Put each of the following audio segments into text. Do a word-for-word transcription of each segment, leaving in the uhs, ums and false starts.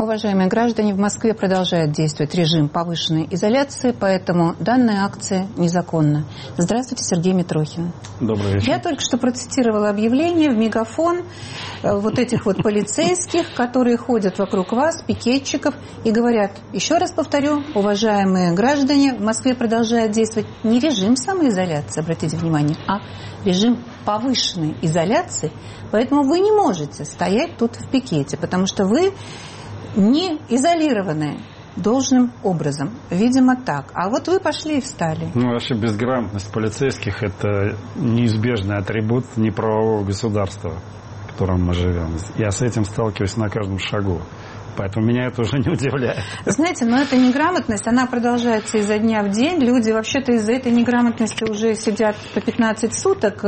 Уважаемые граждане, в Москве продолжает действовать режим повышенной изоляции, поэтому данная акция незаконна. Здравствуйте, Сергей Митрохин. Добрый вечер. Я только что процитировала объявление в мегафон вот этих вот полицейских, которые ходят вокруг вас, пикетчиков, и говорят, еще раз повторю, уважаемые граждане, в Москве продолжает действовать не режим самоизоляции, обратите внимание, а режим повышенной изоляции, поэтому вы не можете стоять тут в пикете, потому что вы не изолированы должным образом. Видимо, так. А вот вы пошли и встали. Ну, вообще безграмотность полицейских – это неизбежный атрибут неправового государства, в котором мы живем. Я с этим сталкиваюсь на каждом шагу. Поэтому меня это уже не удивляет. Знаете, но эта неграмотность, она продолжается изо дня в день. Люди вообще-то из-за этой неграмотности уже сидят по пятнадцать суток.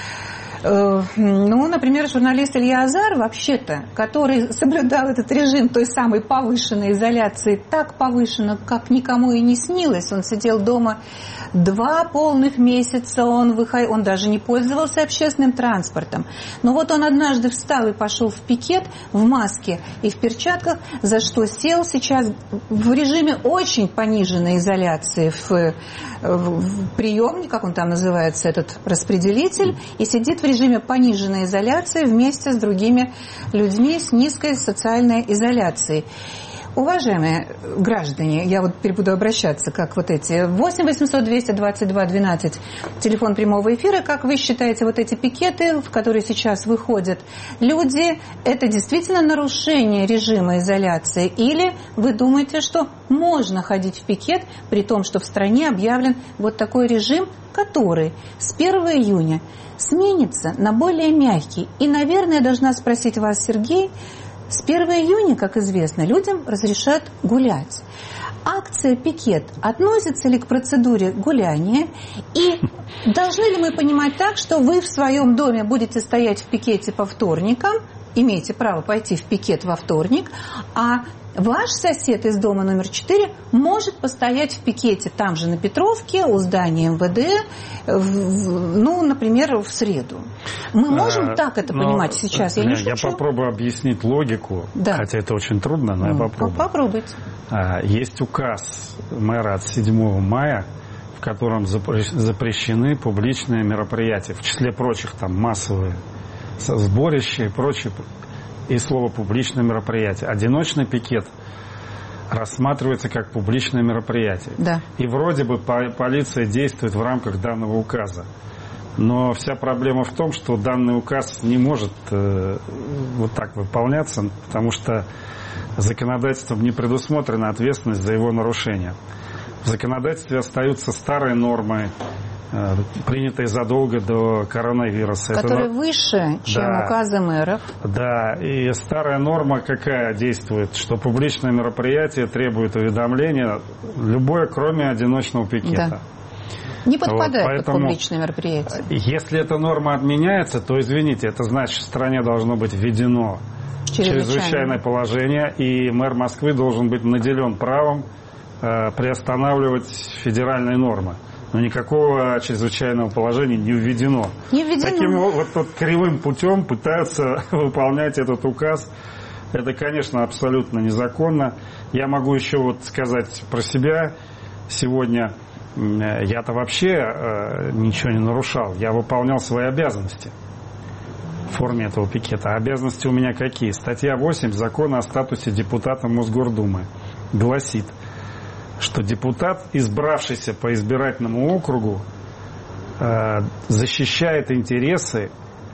Ну, например, журналист Илья Азар, вообще-то, который соблюдал этот режим той самой повышенной изоляции, так повышенно, как никому и не снилось. Он сидел дома два полных месяца, он, выход... он даже не пользовался общественным транспортом. Но вот он однажды встал и пошел в пикет в маске и в перчатках, за что сел сейчас в режиме очень пониженной изоляции в, в приемник, как он там называется, этот распределитель, и сидит в режиме пониженной изоляции вместе с другими людьми с низкой социальной изоляцией. Уважаемые граждане, я вот теперь буду обращаться, как вот эти восемь восемьсот двести двадцать два двенадцать, телефон прямого эфира, как вы считаете, вот эти пикеты, в которые сейчас выходят люди, это действительно нарушение режима изоляции? Или вы думаете, что можно ходить в пикет, при том, что в стране объявлен вот такой режим, который с первого июня сменится на более мягкий? И, наверное, я должна спросить вас, Сергей, с первого июня, как известно, людям разрешат гулять. Акция «Пикет» относится ли к процедуре гуляния? И должны ли мы понимать так, что вы в своем доме будете стоять в пикете по вторникам, имеете право пойти в пикет во вторник, а ваш сосед из дома номер четыре может постоять в пикете там же на Петровке, у здания эм вэ дэ, в, ну, например, в среду. Мы можем а, так это но, понимать сейчас? Я не шучу. Я попробую объяснить логику, да. Хотя это очень трудно, но ну, я попробую. Попробуйте. Есть указ мэра от седьмого мая, в котором запрещены публичные мероприятия, в числе прочих там массовые сборища и прочее. И слово «публичное мероприятие». Одиночный пикет рассматривается как публичное мероприятие. Да. И вроде бы полиция действует в рамках данного указа. Но вся проблема в том, что данный указ не может э, вот так выполняться, потому что законодательством не предусмотрена ответственность за его нарушение. В законодательстве остаются старые нормы, принятые задолго до коронавируса. Которые это... выше, чем да. указы мэров. Да, и старая норма какая действует, что публичное мероприятие требует уведомления, любое, кроме одиночного пикета. Да. Не подпадает вот, поэтому, под публичное мероприятие. Если эта норма отменяется, то, извините, это значит, что в стране должно быть введено чрезвычайное положение, и мэр Москвы должен быть наделен правом э, приостанавливать федеральные нормы. Но никакого чрезвычайного положения не введено. Не введено. Таким вот, вот кривым путем пытаются выполнять этот указ. Это, конечно, абсолютно незаконно. Я могу еще вот сказать про себя. Сегодня я-то вообще э, ничего не нарушал. Я выполнял свои обязанности в форме этого пикета. А обязанности у меня какие? Статья восемь Закона о статусе депутата Мосгордумы гласит, что депутат, избравшийся по избирательному округу, э, защищает интересы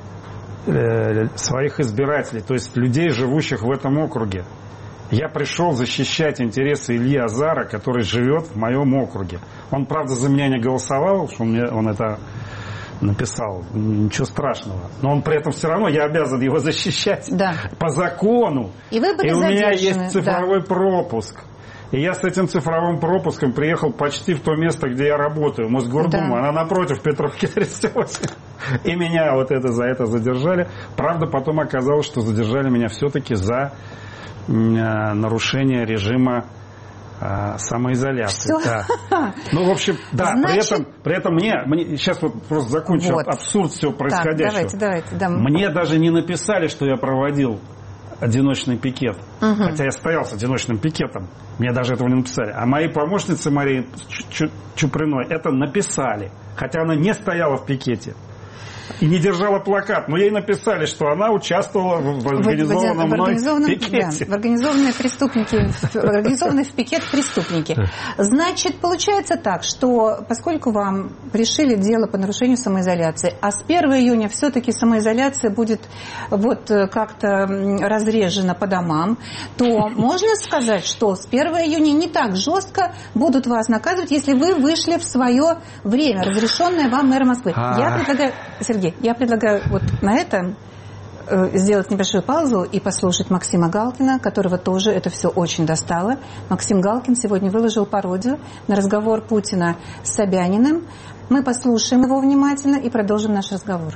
э, своих избирателей, то есть людей, живущих в этом округе. Я пришел защищать интересы Ильи Азара, который живет в моем округе. Он, правда, за меня не голосовал, что он, мне, он это написал, ничего страшного. Но он при этом все равно, я обязан его защищать да. по закону. И, вы были И у меня есть цифровой да. пропуск. И я с этим цифровым пропуском приехал почти в то место, где я работаю, Мосгордума. Да. Она напротив Петровки тридцать восемь. И меня вот это за это задержали. Правда, потом оказалось, что задержали меня все-таки за э, нарушение режима э, самоизоляции. Да. Ну, в общем, да, Значит... при этом, при этом мне, мне, сейчас вот просто закончу вот. абсурд всего происходящего. Так, давайте, давайте, да. Мне даже не написали, что я проводил одиночный пикет. Угу. Хотя я стоял с одиночным пикетом. Мне даже этого не написали. А мои помощницы Марии Чуприной это написали. Хотя она не стояла в пикете. И не держала плакат, но ей написали, что она участвовала в организованном в, в, в, мной пикете. Да, в организованные преступники, в организованные в пикет преступники. Значит, получается так, что поскольку вам решили дело по нарушению самоизоляции, а с первого июня все-таки самоизоляция будет вот как-то разрежена по домам, то можно сказать, что с первого июня не так жестко будут вас наказывать, если вы вышли в свое время, разрешенное вам мэром Москвы. Я предлагаю... Сергей, я предлагаю вот на этом э, сделать небольшую паузу и послушать Максима Галкина, которого тоже это все очень достало. Максим Галкин сегодня выложил пародию на разговор Путина с Собяниным. Мы послушаем его внимательно и продолжим наш разговор.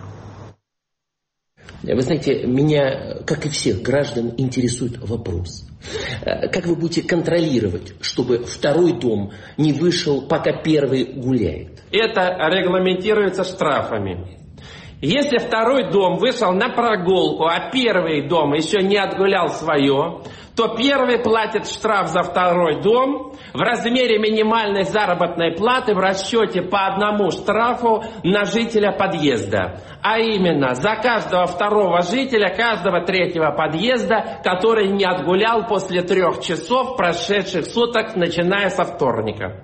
Вы знаете, меня, как и всех граждан, интересует вопрос. Как вы будете контролировать, чтобы второй дом не вышел, пока первый гуляет? Это регламентируется штрафами. Если второй дом вышел на прогулку, а первый дом еще не отгулял свое, то первый платит штраф за второй дом в размере минимальной заработной платы в расчете по одному штрафу на жителя подъезда. А именно, за каждого второго жителя, каждого третьего подъезда, который не отгулял после трех часов прошедших суток, начиная со вторника.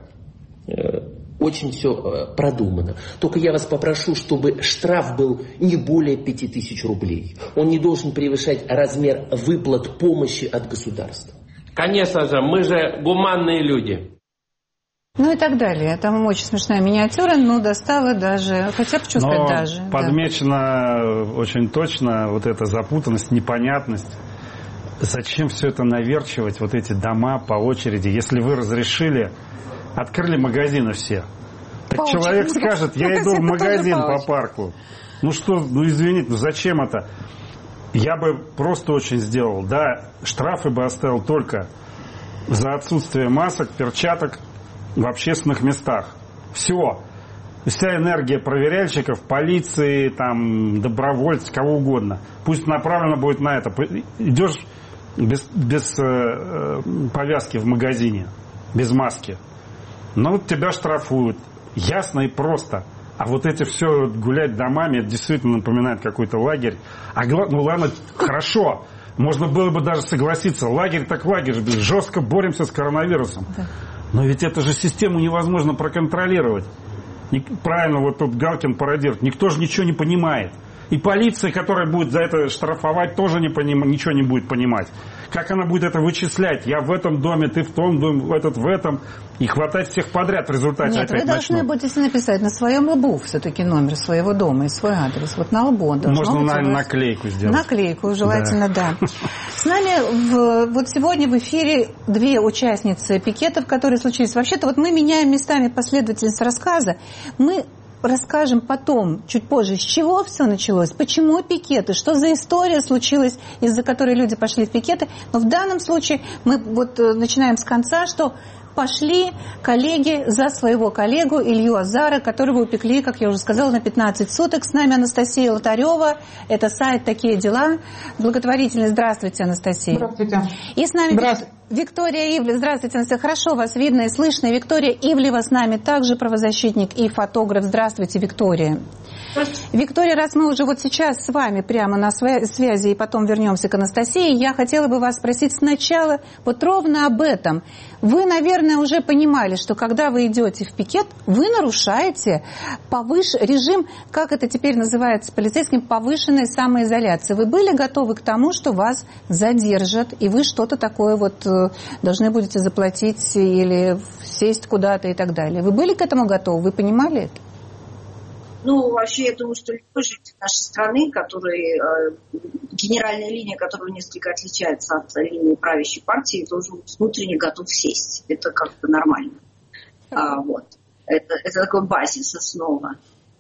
Очень все продумано. Только я вас попрошу, чтобы штраф был не более пяти тысяч рублей. Он не должен превышать размер выплат помощи от государства. Конечно же, мы же гуманные люди. Ну и так далее. Там очень смешная миниатюра, но достала даже, хотя бы что сказать даже. Подмечена да. очень точно вот эта запутанность, непонятность. Зачем все это наверчивать, вот эти дома по очереди, если вы разрешили... Открыли магазины все. Так по человек очереди. Скажет, я иду в магазин по, по парку. Ну что, ну извините, ну зачем это? Я бы просто очень сделал. Да, штрафы бы оставил только за отсутствие масок, перчаток в общественных местах. Все. Вся энергия проверяльщиков, полиции, там, добровольцев, кого угодно. Пусть направлена будет на это. Идешь без, без э, повязки в магазине, без маски. Ну, тебя штрафуют. Ясно и просто. А вот эти все гулять домами, это действительно напоминает какой-то лагерь. А ну ладно, хорошо. Можно было бы даже согласиться. Лагерь так лагерь. Жестко боремся с коронавирусом. Да. Но ведь эту же систему невозможно проконтролировать. Правильно вот тут Галкин пародирует. Никто же ничего не понимает. И полиция, которая будет за это штрафовать, тоже не поним... ничего не будет понимать. Как она будет это вычислять? Я в этом доме, ты в том доме, этот в этом. И хватать всех подряд в результате. Нет, опять вы должны начнут. будете написать на своем лбу все-таки номер своего дома и свой адрес. Вот на лбу. Можно на, наклейку сделать. Наклейку, желательно, да. да. С нами в, вот сегодня в эфире две участницы пикетов, которые случились. Вообще-то вот мы меняем местами последовательность рассказа. Мы расскажем потом, чуть позже, с чего все началось, почему пикеты, что за история случилась, из-за которой люди пошли в пикеты. Но в данном случае мы вот начинаем с конца, что пошли коллеги за своего коллегу Илью Азара, которого упекли, как я уже сказала, на пятнадцать суток. С нами Анастасия Лотарева. Это сайт «Такие дела». Благотворительный. Здравствуйте, Анастасия. Здравствуйте. И с нами Здравствуйте. Виктория Ивлева. Здравствуйте, Анастасия. Хорошо вас видно и слышно. Виктория Ивлева с нами, также правозащитник и фотограф. Здравствуйте, Виктория. Виктория, раз мы уже вот сейчас с вами прямо на связи и потом вернемся к Анастасии, я хотела бы вас спросить сначала вот ровно об этом. Вы, наверное, уже понимали, что когда вы идете в пикет, вы нарушаете повыш... режим, как это теперь называется полицейским, повышенной самоизоляции. Вы были готовы к тому, что вас задержат, и вы что-то такое вот должны будете заплатить или сесть куда-то и так далее? Вы были к этому готовы? Вы понимали это? Ну, вообще, я думаю, что любой житель нашей страны, который, э, генеральная линия которого несколько отличается от линии правящей партии, тоже внутренне готов сесть. Это как бы нормально. А, вот. это, это такой базис, основа.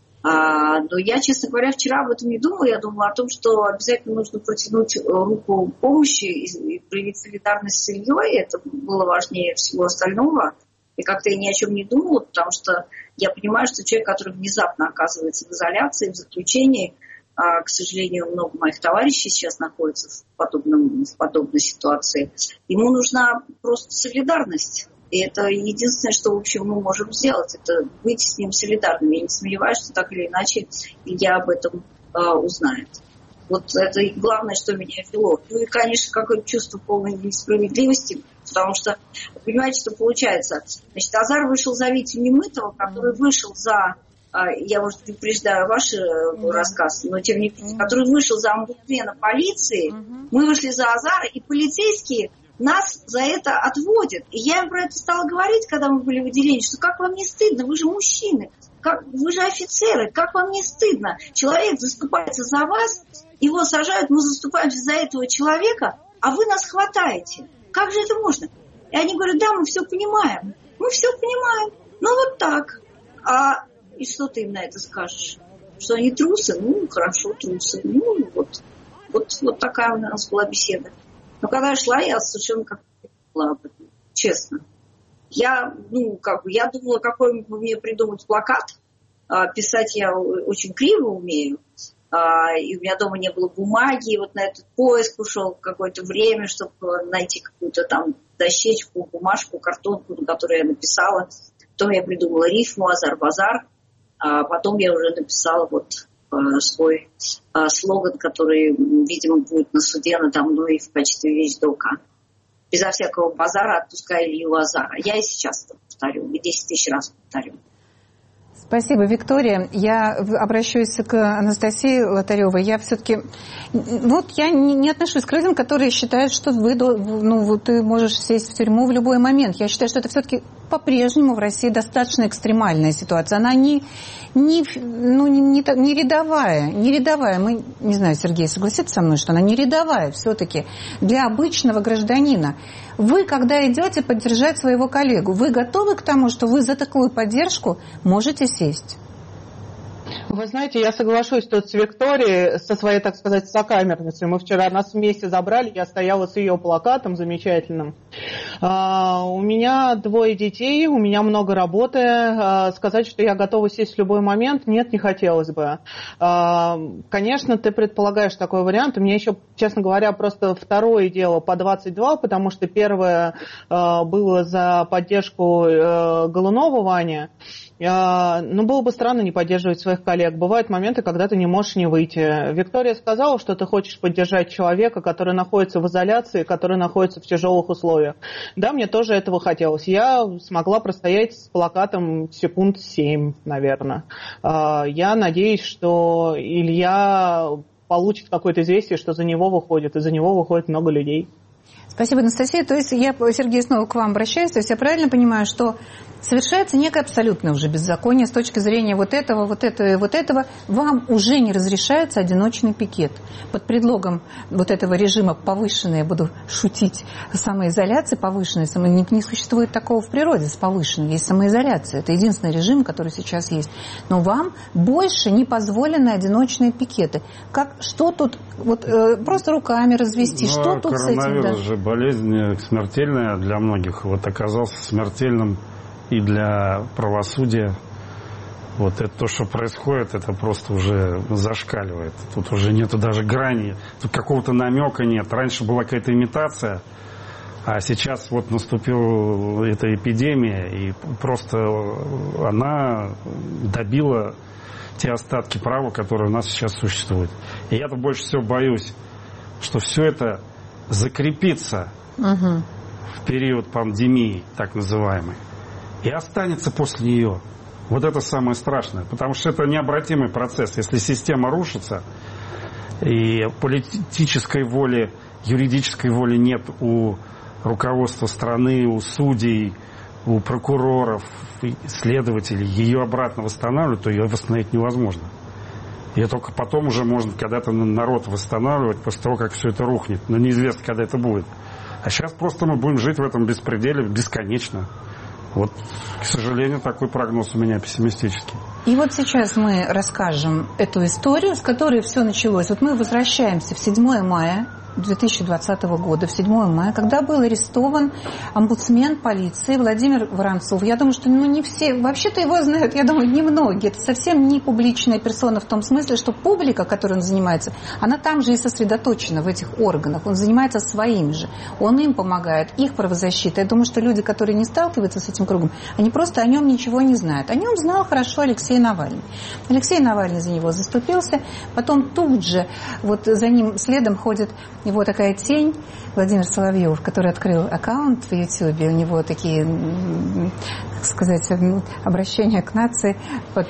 А, но я, честно говоря, вчера об этом не думала. Я думала о том, что обязательно нужно протянуть руку помощи и, и проявить солидарность с Ильей. Это было важнее всего остального. И как-то я ни о чем не думала, потому что я понимаю, что человек, который внезапно оказывается в изоляции, в заключении, А, к сожалению, много моих товарищей сейчас находятся в, подобном, в подобной ситуации. Ему нужна просто солидарность. И это единственное, что, в общем, мы можем сделать, это быть с ним солидарными. Я не сомневаюсь, что так или иначе Илья об этом а, узнает. Вот это главное, что меня ввело. Ну и, конечно, какое-то чувство полной несправедливости, потому что, понимаете, что получается. Значит, Азар вышел за Витю Немытова, который вышел за, я, может, упреждаю ваш mm-hmm. рассказ, но тем не менее, mm-hmm. который вышел за омбудсмена полиции, mm-hmm. мы вышли за Азара, и полицейские нас за это отводят. И я им про это стала говорить, когда мы были в отделении, что как вам не стыдно, вы же мужчины, как, вы же офицеры, как вам не стыдно? Человек заступается за вас, его сажают, мы заступаемся за этого человека, а вы нас хватаете. Как же это можно? И они говорят, да, мы все понимаем. Мы все понимаем. Ну вот так. А и что ты им на это скажешь? Что они трусы? Ну, хорошо, трусы. Ну, вот. Вот, вот такая у нас была беседа. Но когда я шла, я совершенно как-то не была об этом. Честно. Я, ну, как бы, я думала, какой мне придумать плакат. А, писать я очень криво умею. А, и у меня дома не было бумаги. И вот на этот поиск ушел какое-то время, чтобы найти какую-то там дощечку, бумажку, картонку, на которую я написала. Потом я придумала рифму «Азар-базар». А потом я уже написала вот а, свой а, слоган, который, видимо, будет на суде надо мной в качестве вещдока. Безо всякого базара отпускай Илью Азара. Я и сейчас это повторю, и десять тысяч раз повторю. Спасибо, Виктория. Я обращаюсь к Анастасии Лотаревой. Я все-таки... Вот я не, не отношусь к людям, которые считают, что вы, ну, ты можешь сесть в тюрьму в любой момент. Я считаю, что это все-таки по-прежнему в России достаточно экстремальная ситуация. Она не, не, ну, не, не, не рядовая. Не рядовая. Мы, не знаю, Сергей согласится со мной, что она не рядовая все-таки для обычного гражданина. Вы, когда идете поддержать своего коллегу, вы готовы к тому, что вы за такую поддержку можете сесть? Вы знаете, я соглашусь тут с Викторией, со своей, так сказать, сокамерницей. Мы вчера нас вместе забрали, я стояла с ее плакатом замечательным. А, у меня двое детей, у меня много работы. А, сказать, что я готова сесть в любой момент, нет, не хотелось бы. А, конечно, ты предполагаешь такой вариант. У меня еще, честно говоря, просто второе дело по двадцать два, потому что первое а, было за поддержку а, Голунова Вани. Ну, было бы странно не поддерживать своих коллег. Бывают моменты, когда ты не можешь не выйти. Виктория сказала, что ты хочешь поддержать человека, который находится в изоляции, который находится в тяжелых условиях. Да, мне тоже этого хотелось. Я смогла простоять с плакатом секунд семь, наверное. Я надеюсь, что Илья получит какое-то известие, что за него выходит, и за него выходит много людей. Спасибо, Анастасия. То есть я, Сергей, снова к вам обращаюсь. То есть я правильно понимаю, что совершается некое абсолютное уже беззаконие с точки зрения вот этого, вот этого и вот этого. Вам уже не разрешается одиночный пикет. Под предлогом вот этого режима повышенной, я буду шутить, самоизоляции повышенной, не, не существует такого в природе с повышенной. Есть самоизоляция. Это единственный режим, который сейчас есть. Но вам больше не позволены одиночные пикеты. Как, что тут, вот э, просто руками развести, но что тут с этим? Коронавирус Да? же болезнь смертельная для многих. Вот оказался смертельным и для правосудия. Вот это то, что происходит, это просто уже зашкаливает. Тут уже нету даже грани, тут какого-то намека нет. Раньше была какая-то имитация, а сейчас вот наступила эта эпидемия, и просто она добила те остатки права, которые у нас сейчас существуют. И я-то больше всего боюсь, что все это закрепится угу. в период пандемии, так называемой, и останется после нее. Вот это самое страшное, потому что это необратимый процесс. Если система рушится, и политической воли, юридической воли нет у руководства страны, у судей, у прокуроров, следователей, ее обратно восстанавливать, то ее восстановить невозможно. И только потом уже можно когда-то народ восстанавливать, после того, как все это рухнет. Но неизвестно, когда это будет. А сейчас просто мы будем жить в этом беспределе бесконечно. Вот, к сожалению, такой прогноз у меня пессимистический. И вот сейчас мы расскажем эту историю, с которой все началось. Вот мы возвращаемся в седьмое мая две тысячи двадцатого года, в седьмое мая, когда был арестован омбудсмен полиции Владимир Воронцов. Я думаю, что ну, не все, вообще-то его знают, я думаю, немногие. Это совсем не публичная персона в том смысле, что публика, которой он занимается, она там же и сосредоточена в этих органах. Он занимается своими же. Он им помогает, их правозащита. Я думаю, что люди, которые не сталкиваются с этим кругом, они просто о нем ничего не знают. О нем знал хорошо Алексей Навальный. Алексей Навальный за него заступился. Потом тут же, вот за ним следом ходит его такая тень, Владимир Соловьев, который открыл аккаунт в Ютьюбе. У него такие, как сказать, обращения к нации под,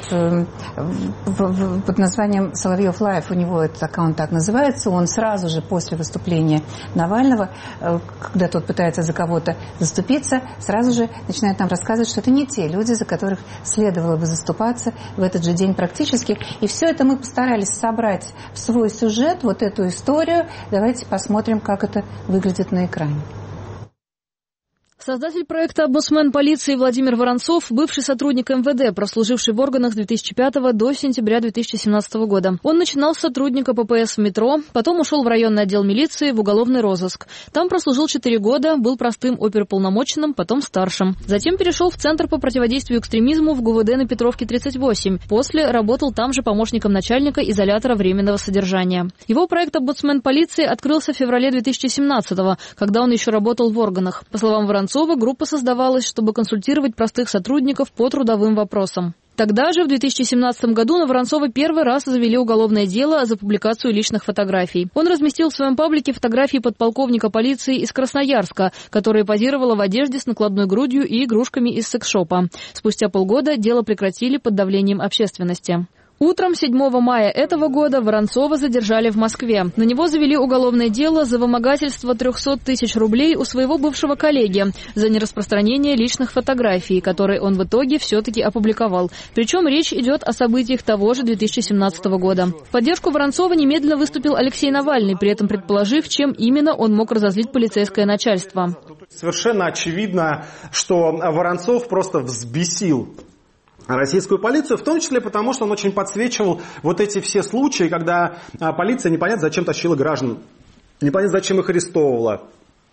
под названием Соловьев Лайв. У него этот аккаунт так называется. Он сразу же после выступления Навального, когда тот пытается за кого-то заступиться, сразу же начинает нам рассказывать, что это не те люди, за которых следовало бы заступаться в этот же день практически. И все это мы постарались собрать в свой сюжет, вот эту историю. Давайте посмотрим, как это выглядит на экране. Создатель проекта «Омбудсмен полиции» Владимир Воронцов, бывший сотрудник эм вэ дэ, прослуживший в органах с две тысячи пятого до сентября две тысячи семнадцатого года. Он начинал с сотрудника пэ пэ эс в метро, потом ушел в районный отдел милиции в уголовный розыск. Там прослужил четыре года, был простым оперуполномоченным, потом старшим. Затем перешел в Центр по противодействию экстремизму в гэ вэ дэ на Петровке тридцать восемь. После работал там же помощником начальника изолятора временного содержания. Его проект «Омбудсмен полиции» открылся в феврале две тысячи семнадцатого, когда он еще работал в органах. По словам Воронцова, группа создавалась, чтобы консультировать простых сотрудников по трудовым вопросам. Тогда же, в две тысячи семнадцатом году, на Воронцова первый раз завели уголовное дело за публикацию личных фотографий. Он разместил в своем паблике фотографии подполковника полиции из Красноярска, которая позировала в одежде с накладной грудью и игрушками из секс-шопа. Спустя полгода дело прекратили под давлением общественности. Утром седьмого мая этого года Воронцова задержали в Москве. На него завели уголовное дело за вымогательство трехсот тысяч рублей у своего бывшего коллеги за нераспространение личных фотографий, которые он в итоге все-таки опубликовал. Причем речь идет о событиях того же две тысячи семнадцатого года. В поддержку Воронцова немедленно выступил Алексей Навальный, при этом предположив, чем именно он мог разозлить полицейское начальство. Совершенно очевидно, что Воронцов просто взбесил российскую полицию, в том числе потому, что он очень подсвечивал вот эти все случаи, когда полиция непонятно зачем тащила граждан, непонятно зачем их арестовывала.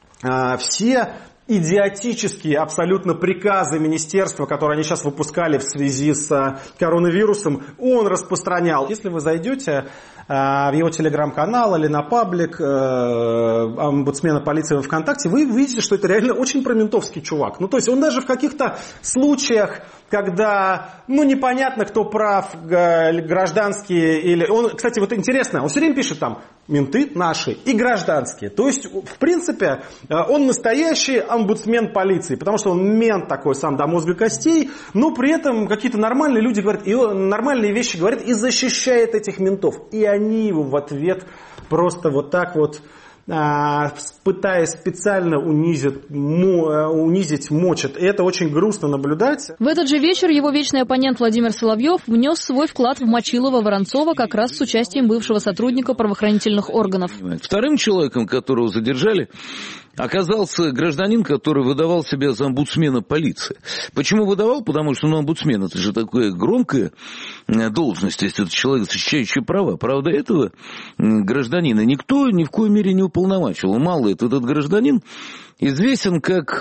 Все идиотические абсолютно приказы министерства, которые они сейчас выпускали в связи с коронавирусом, он распространял. Если вы зайдете в его телеграм-канал или на паблик омбудсмена полиции во ВКонтакте, вы увидите, что это реально очень проментовский чувак. Ну, то есть он даже в каких-то случаях, когда, ну, непонятно, кто прав, гражданские или... Он, кстати, вот интересно, он все время пишет там менты наши и гражданские. То есть, в принципе, он настоящий омбудсмен полиции, потому что он мент такой сам до мозга костей, но при этом какие-то нормальные люди говорят, и нормальные вещи говорят и защищает этих ментов. И они его в ответ просто вот так вот, пытаясь специально унизить, унизить, мочат. И это очень грустно наблюдать. В этот же вечер его вечный оппонент Владимир Соловьев внес свой вклад в Мочилова Воронцова как раз с участием бывшего сотрудника правоохранительных органов. Вторым человеком, которого задержали, оказался гражданин, который выдавал себя за омбудсмена полиции. Почему выдавал? Потому что ну, омбудсмен – это же такая громкая должность, если это человек, защищающий права. Правда, этого гражданина никто ни в коей мере не уполномачивал. Мало это, этот гражданин известен как...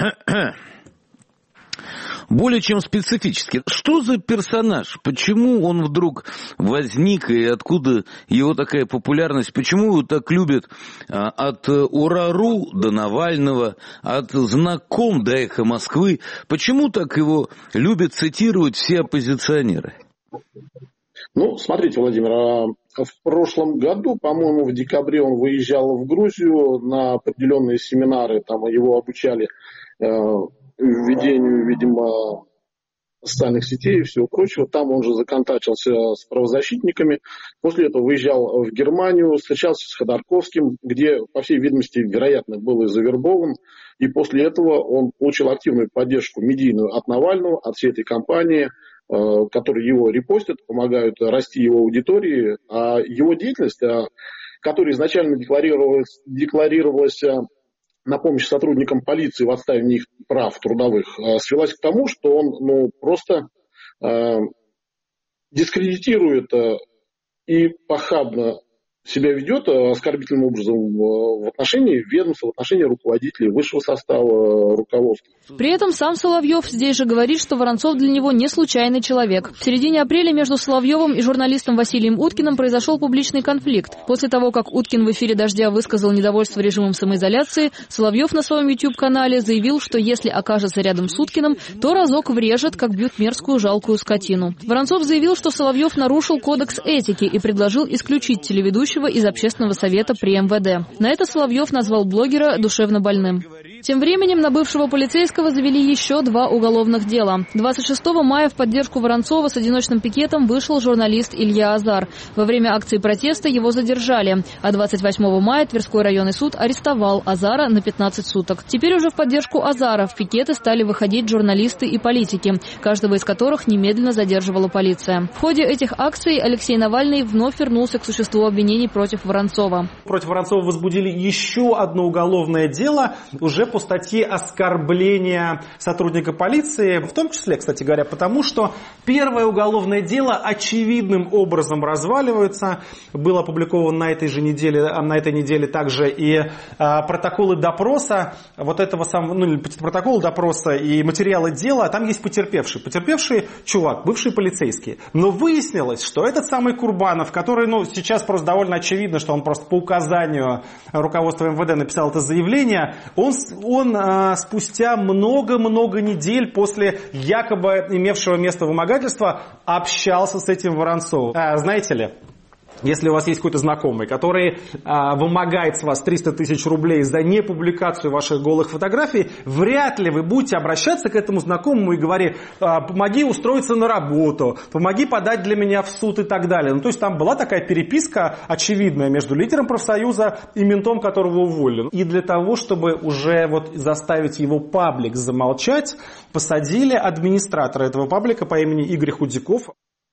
более чем специфически. Что за персонаж? Почему он вдруг возник и откуда его такая популярность? Почему его так любят от Урару до Навального, от знаком до Эхо Москвы? Почему так его любят цитировать все оппозиционеры? Ну, смотрите, Владимир, в прошлом году, по-моему, в декабре он выезжал в Грузию на определенные семинары, там его обучали введению, видимо, социальных сетей и всего прочего. Там он же законтачился с правозащитниками. После этого выезжал в Германию, встречался с Ходорковским, где, по всей видимости, вероятно, был и завербован. И после этого он получил активную поддержку медийную от Навального, от всей этой компании, которые его репостят, помогают расти его аудитории. А его деятельность, которая изначально декларировалась, декларировалась на помощь сотрудникам полиции в отстаивании их прав трудовых, свелась к тому, что он ну, просто э, дискредитирует э, и похабно себя ведет оскорбительным образом в отношении ведомства, в отношении руководителей, высшего состава руководства. При этом сам Соловьев здесь же говорит, что Воронцов для него не случайный человек. В середине апреля между Соловьевым и журналистом Василием Уткиным произошел публичный конфликт. После того, как Уткин в эфире «Дождя» высказал недовольство режимом самоизоляции, Соловьев на своем YouTube-канале заявил, что если окажется рядом с Уткиным, то разок врежет, как бьют мерзкую жалкую скотину. Воронцов заявил, что Соловьев нарушил кодекс этики и предложил исключить телеведущего из общественного совета при эм вэ дэ. На это Соловьев назвал блогера душевно больным. Тем временем на бывшего полицейского завели еще два уголовных дела. двадцать шестого мая в поддержку Воронцова с одиночным пикетом вышел журналист Илья Азар. Во время акции протеста его задержали, а двадцать восьмого мая Тверской районный суд арестовал Азара на пятнадцать суток. Теперь уже в поддержку Азара в пикеты стали выходить журналисты и политики, каждого из которых немедленно задерживала полиция. В ходе этих акций Алексей Навальный вновь вернулся к существу обвинений против Воронцова. Против Воронцова возбудили еще одно уголовное дело, уже по статье оскорбления сотрудника полиции, в том числе, кстати говоря, потому что первое уголовное дело очевидным образом разваливается. Было опубликовано на этой же неделе, на этой неделе также и а, протоколы допроса, вот этого самого, ну, протоколы допроса и материалы дела, там есть потерпевший. Потерпевший чувак, бывший полицейский. Но выяснилось, что этот самый Курбанов, который, ну, сейчас просто довольно очевидно, что он просто по указанию руководства эм вэ дэ написал это заявление, он Он а, спустя много-много недель после якобы имевшего место вымогательства общался с этим Воронцовым. А, знаете ли, если у вас есть какой-то знакомый, который а, вымогает с вас триста тысяч рублей за непубликацию ваших голых фотографий, вряд ли вы будете обращаться к этому знакомому и говорить: а, помоги устроиться на работу, помоги подать для меня в суд и так далее. Ну, то есть там была такая переписка очевидная между лидером профсоюза и ментом, которого уволили. И для того, чтобы уже вот заставить его паблик замолчать, посадили администратора этого паблика по имени Игорь Худяков.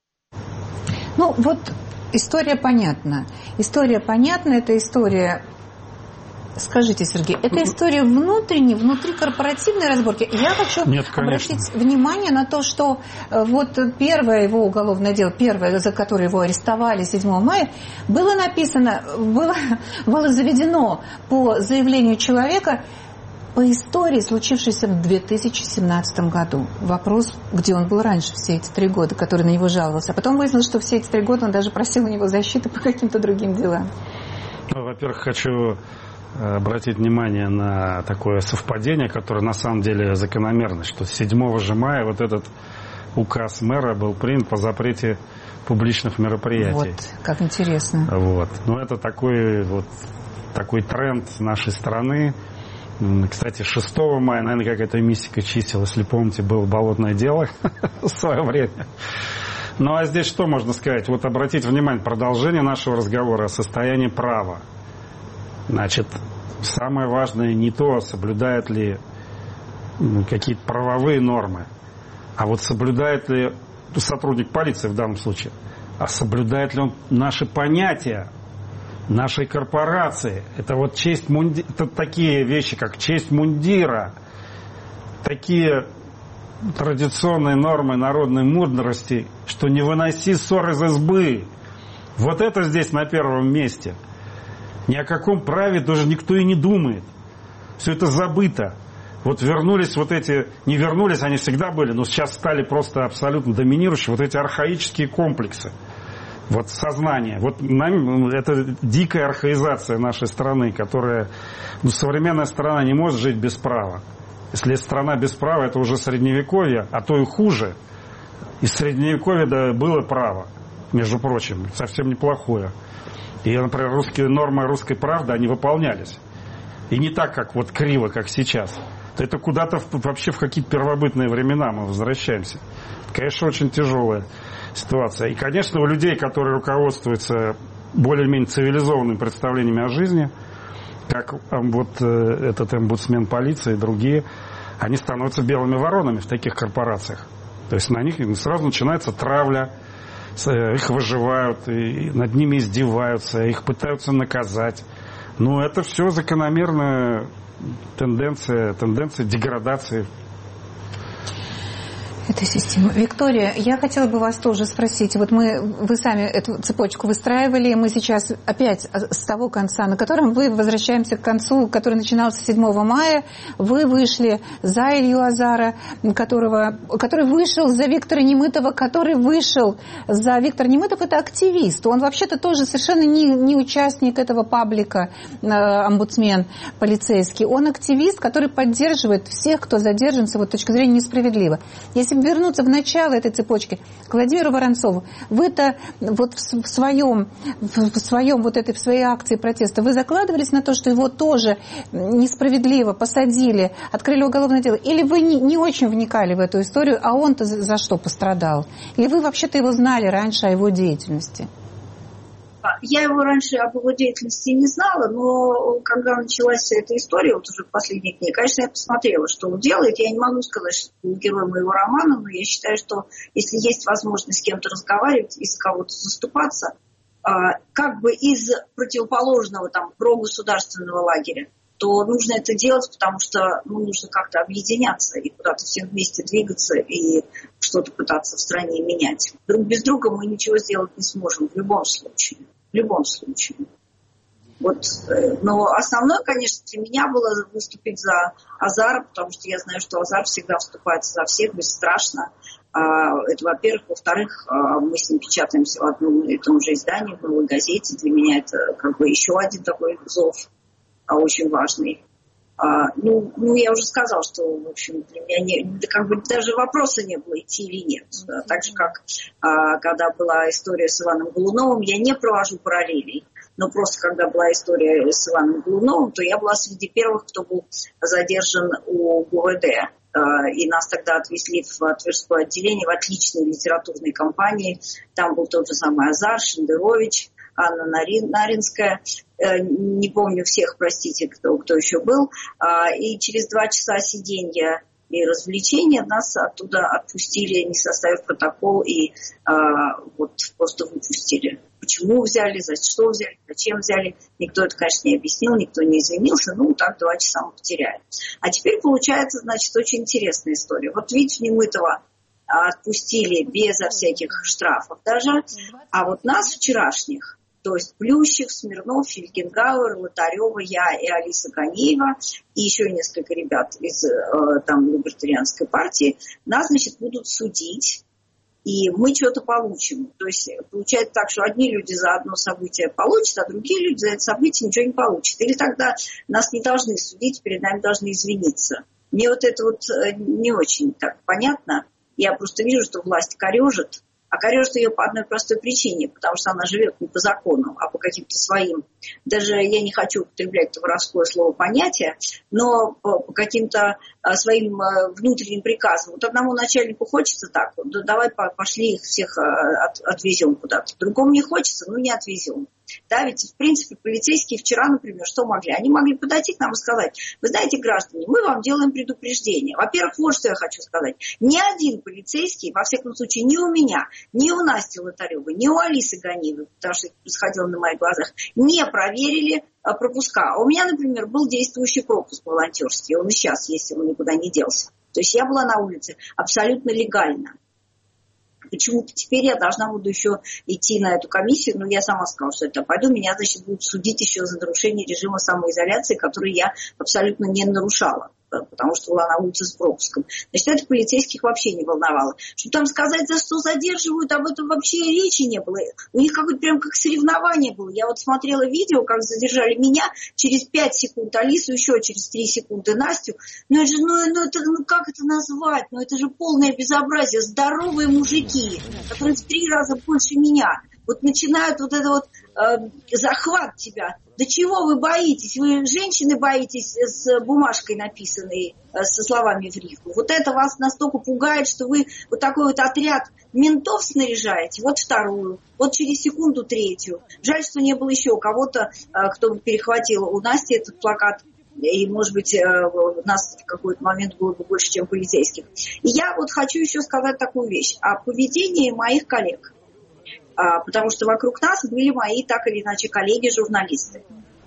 Ну, вот... История понятна. История понятна, это история... Скажите, Сергей, это история внутренней, внутрикорпоративной разборки. Я хочу Нет, обратить внимание на то, что вот первое его уголовное дело, первое, за которое его арестовали седьмого мая, было написано, было, было заведено по заявлению человека по истории, случившейся в две тысячи семнадцатом году. Вопрос, где он был раньше все эти три года, который на него жаловался. А потом выяснилось, что все эти три года он даже просил у него защиты по каким-то другим делам. Ну, во-первых, хочу обратить внимание на такое совпадение, которое на самом деле закономерно, что седьмого же мая вот этот указ мэра был принят по запрете публичных мероприятий. Вот, как интересно. Вот. Ну, это такой, вот, такой тренд нашей страны. Кстати, шестого мая, наверное, какая-то мистика чисел, если помните, было болотное дело в свое время. Ну, а здесь что можно сказать? Вот обратите внимание, продолжение нашего разговора о состоянии права. Значит, самое важное не то, соблюдает ли какие-то правовые нормы, а вот соблюдает ли сотрудник полиции в данном случае, а соблюдает ли он наши понятия нашей корпорации. Это вот честь мундира, это такие вещи, как честь мундира, такие традиционные нормы народной мудрости, что не выноси ссор из избы. Вот это здесь на первом месте. Ни о каком праве даже никто и не думает. Все это забыто. Вот вернулись вот эти, не вернулись, они всегда были, но сейчас стали просто абсолютно доминирующие вот эти архаические комплексы. Вот сознание. Вот нам, это дикая архаизация нашей страны, которая... Ну, современная страна не может жить без права. Если страна без права, это уже средневековье, а то и хуже. Из средневековья да, было право, между прочим, совсем неплохое. И, например, русские нормы русской правды, они выполнялись. И не так, как вот криво, как сейчас. Это куда-то в, вообще в какие-то первобытные времена мы возвращаемся. Конечно, очень тяжелая ситуация. И, конечно, у людей, которые руководствуются более-менее цивилизованными представлениями о жизни, как вот этот омбудсмен полиции и другие, они становятся белыми воронами в таких корпорациях. То есть на них сразу начинается травля, их выживают, и над ними издеваются, их пытаются наказать. Но это все закономерная тенденция, тенденция деградации. этой системы. Виктория, я хотела бы вас тоже спросить. Вот мы, вы сами эту цепочку выстраивали, мы сейчас опять с того конца, на котором вы возвращаемся к концу, который начинался седьмого мая. Вы вышли за Илью Азара, которого, который вышел за Виктора Немытова, который вышел за Виктор Немытов. Это активист. Он вообще-то тоже совершенно не, не участник этого паблика, э, омбудсмен полицейский. Он активист, который поддерживает всех, кто задержан с его точки зрения несправедливо. Если вернуться в начало этой цепочки, к Владимиру Воронцову, вы-то вот в своем, в своем вот этой, в своей акции протеста, вы закладывались на то, что его тоже несправедливо посадили, открыли уголовное дело, или вы не, не очень вникали в эту историю, а он-то за, за что пострадал? Или вы вообще-то его знали раньше о его деятельности? Я его раньше об его деятельности не знала, но когда началась вся эта история, вот уже в последние дни, конечно, я посмотрела, что он делает. Я не могу сказать, что он герой моего романа, но я считаю, что если есть возможность с кем-то разговаривать и с кого-то заступаться, как бы из противоположного там прогосударственного лагеря, то нужно это делать, потому что ну, нужно как-то объединяться и куда-то всем вместе двигаться и что-то пытаться в стране менять. Друг без друга мы ничего сделать не сможем в любом случае. В любом случае. Вот. Но основное, конечно, для меня было выступить за Азара, потому что я знаю, что Азар всегда вступает за всех бесстрашно. Это, во-первых. Во-вторых, мы с ним печатаемся в одном и том же издании, в «Новой газете». Для меня это как бы еще один такой зов, очень важный. А, ну, ну, я уже сказала, что, в общем, для меня не, да, как бы даже вопроса не было, идти или нет. Mm-hmm. Так же, как а, когда была история с Иваном Голуновым, я не провожу параллелей. Но просто когда была история с Иваном Голуновым, то я была среди первых, кто был задержан у ГУВД. А, и нас тогда отвезли в Тверское отделение, в отличной литературной компании. Там был тот же самый Азар, Шендерович, Анна Наринская, не помню всех, простите, кто, кто еще был. И через два часа сиденья и развлечения нас оттуда отпустили, не составив протокол, и вот просто выпустили. Почему взяли, за что взяли, зачем взяли, никто это, конечно, не объяснил, никто не извинился, ну, так два часа мы потеряли. А теперь получается, значит, очень интересная история. Вот Витю Немытова отпустили безо всяких штрафов даже, а вот нас вчерашних, то есть Плющев, Смирнов, Фельгенгауэр, Лотарева, я и Алиса Ганеева, и еще несколько ребят из э, там либертарианской партии, нас, значит, будут судить, и мы что-то получим. То есть получается так, что одни люди за одно событие получат, а другие люди за это событие ничего не получат. Или тогда нас не должны судить, перед нами должны извиниться. Мне вот это вот не очень так понятно. Я просто вижу, что власть корежит, а корежит ее по одной простой причине, потому что она живет не по закону, а по каким-то своим, даже я не хочу употреблять это воровское слово понятие, но по, по каким-то а, своим а, внутренним приказам. Вот одному начальнику хочется так, вот, да давай пошли их всех а, от, отвезем куда-то. Другому не хочется, ну не отвезем. Да, ведь, в принципе, полицейские вчера, например, что могли? Они могли подойти к нам и сказать: вы знаете, граждане, мы вам делаем предупреждение. Во-первых, вот что я хочу сказать. Ни один полицейский, во всяком случае, ни у меня, ни у Насти Лотаревой, ни у Алисы Ганеевой, потому что это происходило на моих глазах, не проверили пропуска. А у меня, например, был действующий пропуск волонтерский. Он и сейчас есть, он никуда не делся. То есть я была на улице абсолютно легально. Почему-то теперь я должна буду еще идти на эту комиссию, но я сама сказала, что это пойду, меня, значит, будут судить еще за нарушение режима самоизоляции, который я абсолютно не нарушала, потому что была на улице с пропуском. Значит, это полицейских вообще не волновало. Чтобы там сказать, за что задерживают, об этом вообще речи не было. У них какое-то прям как соревнование было. Я вот смотрела видео, как задержали меня, через пять секунд Алису, еще через три секунды Настю. Ну, это же, ну, ну, это, ну как это назвать? Ну это же полное безобразие. Здоровые мужики, которые в три раза больше меня. Вот начинают вот это вот э, захват тебя. Да чего вы боитесь? Вы женщины боитесь с бумажкой написанной, э, со словами в рифму. Вот это вас настолько пугает, что вы вот такой вот отряд ментов снаряжаете. Вот вторую, вот через секунду третью. Жаль, что не было еще кого-то, э, кто бы перехватил у Насти этот плакат. И, может быть, у нас в какой-то момент было бы больше, чем полицейских. И я вот хочу еще сказать такую вещь о поведении моих коллег. Потому что вокруг нас были мои, так или иначе, коллеги-журналисты.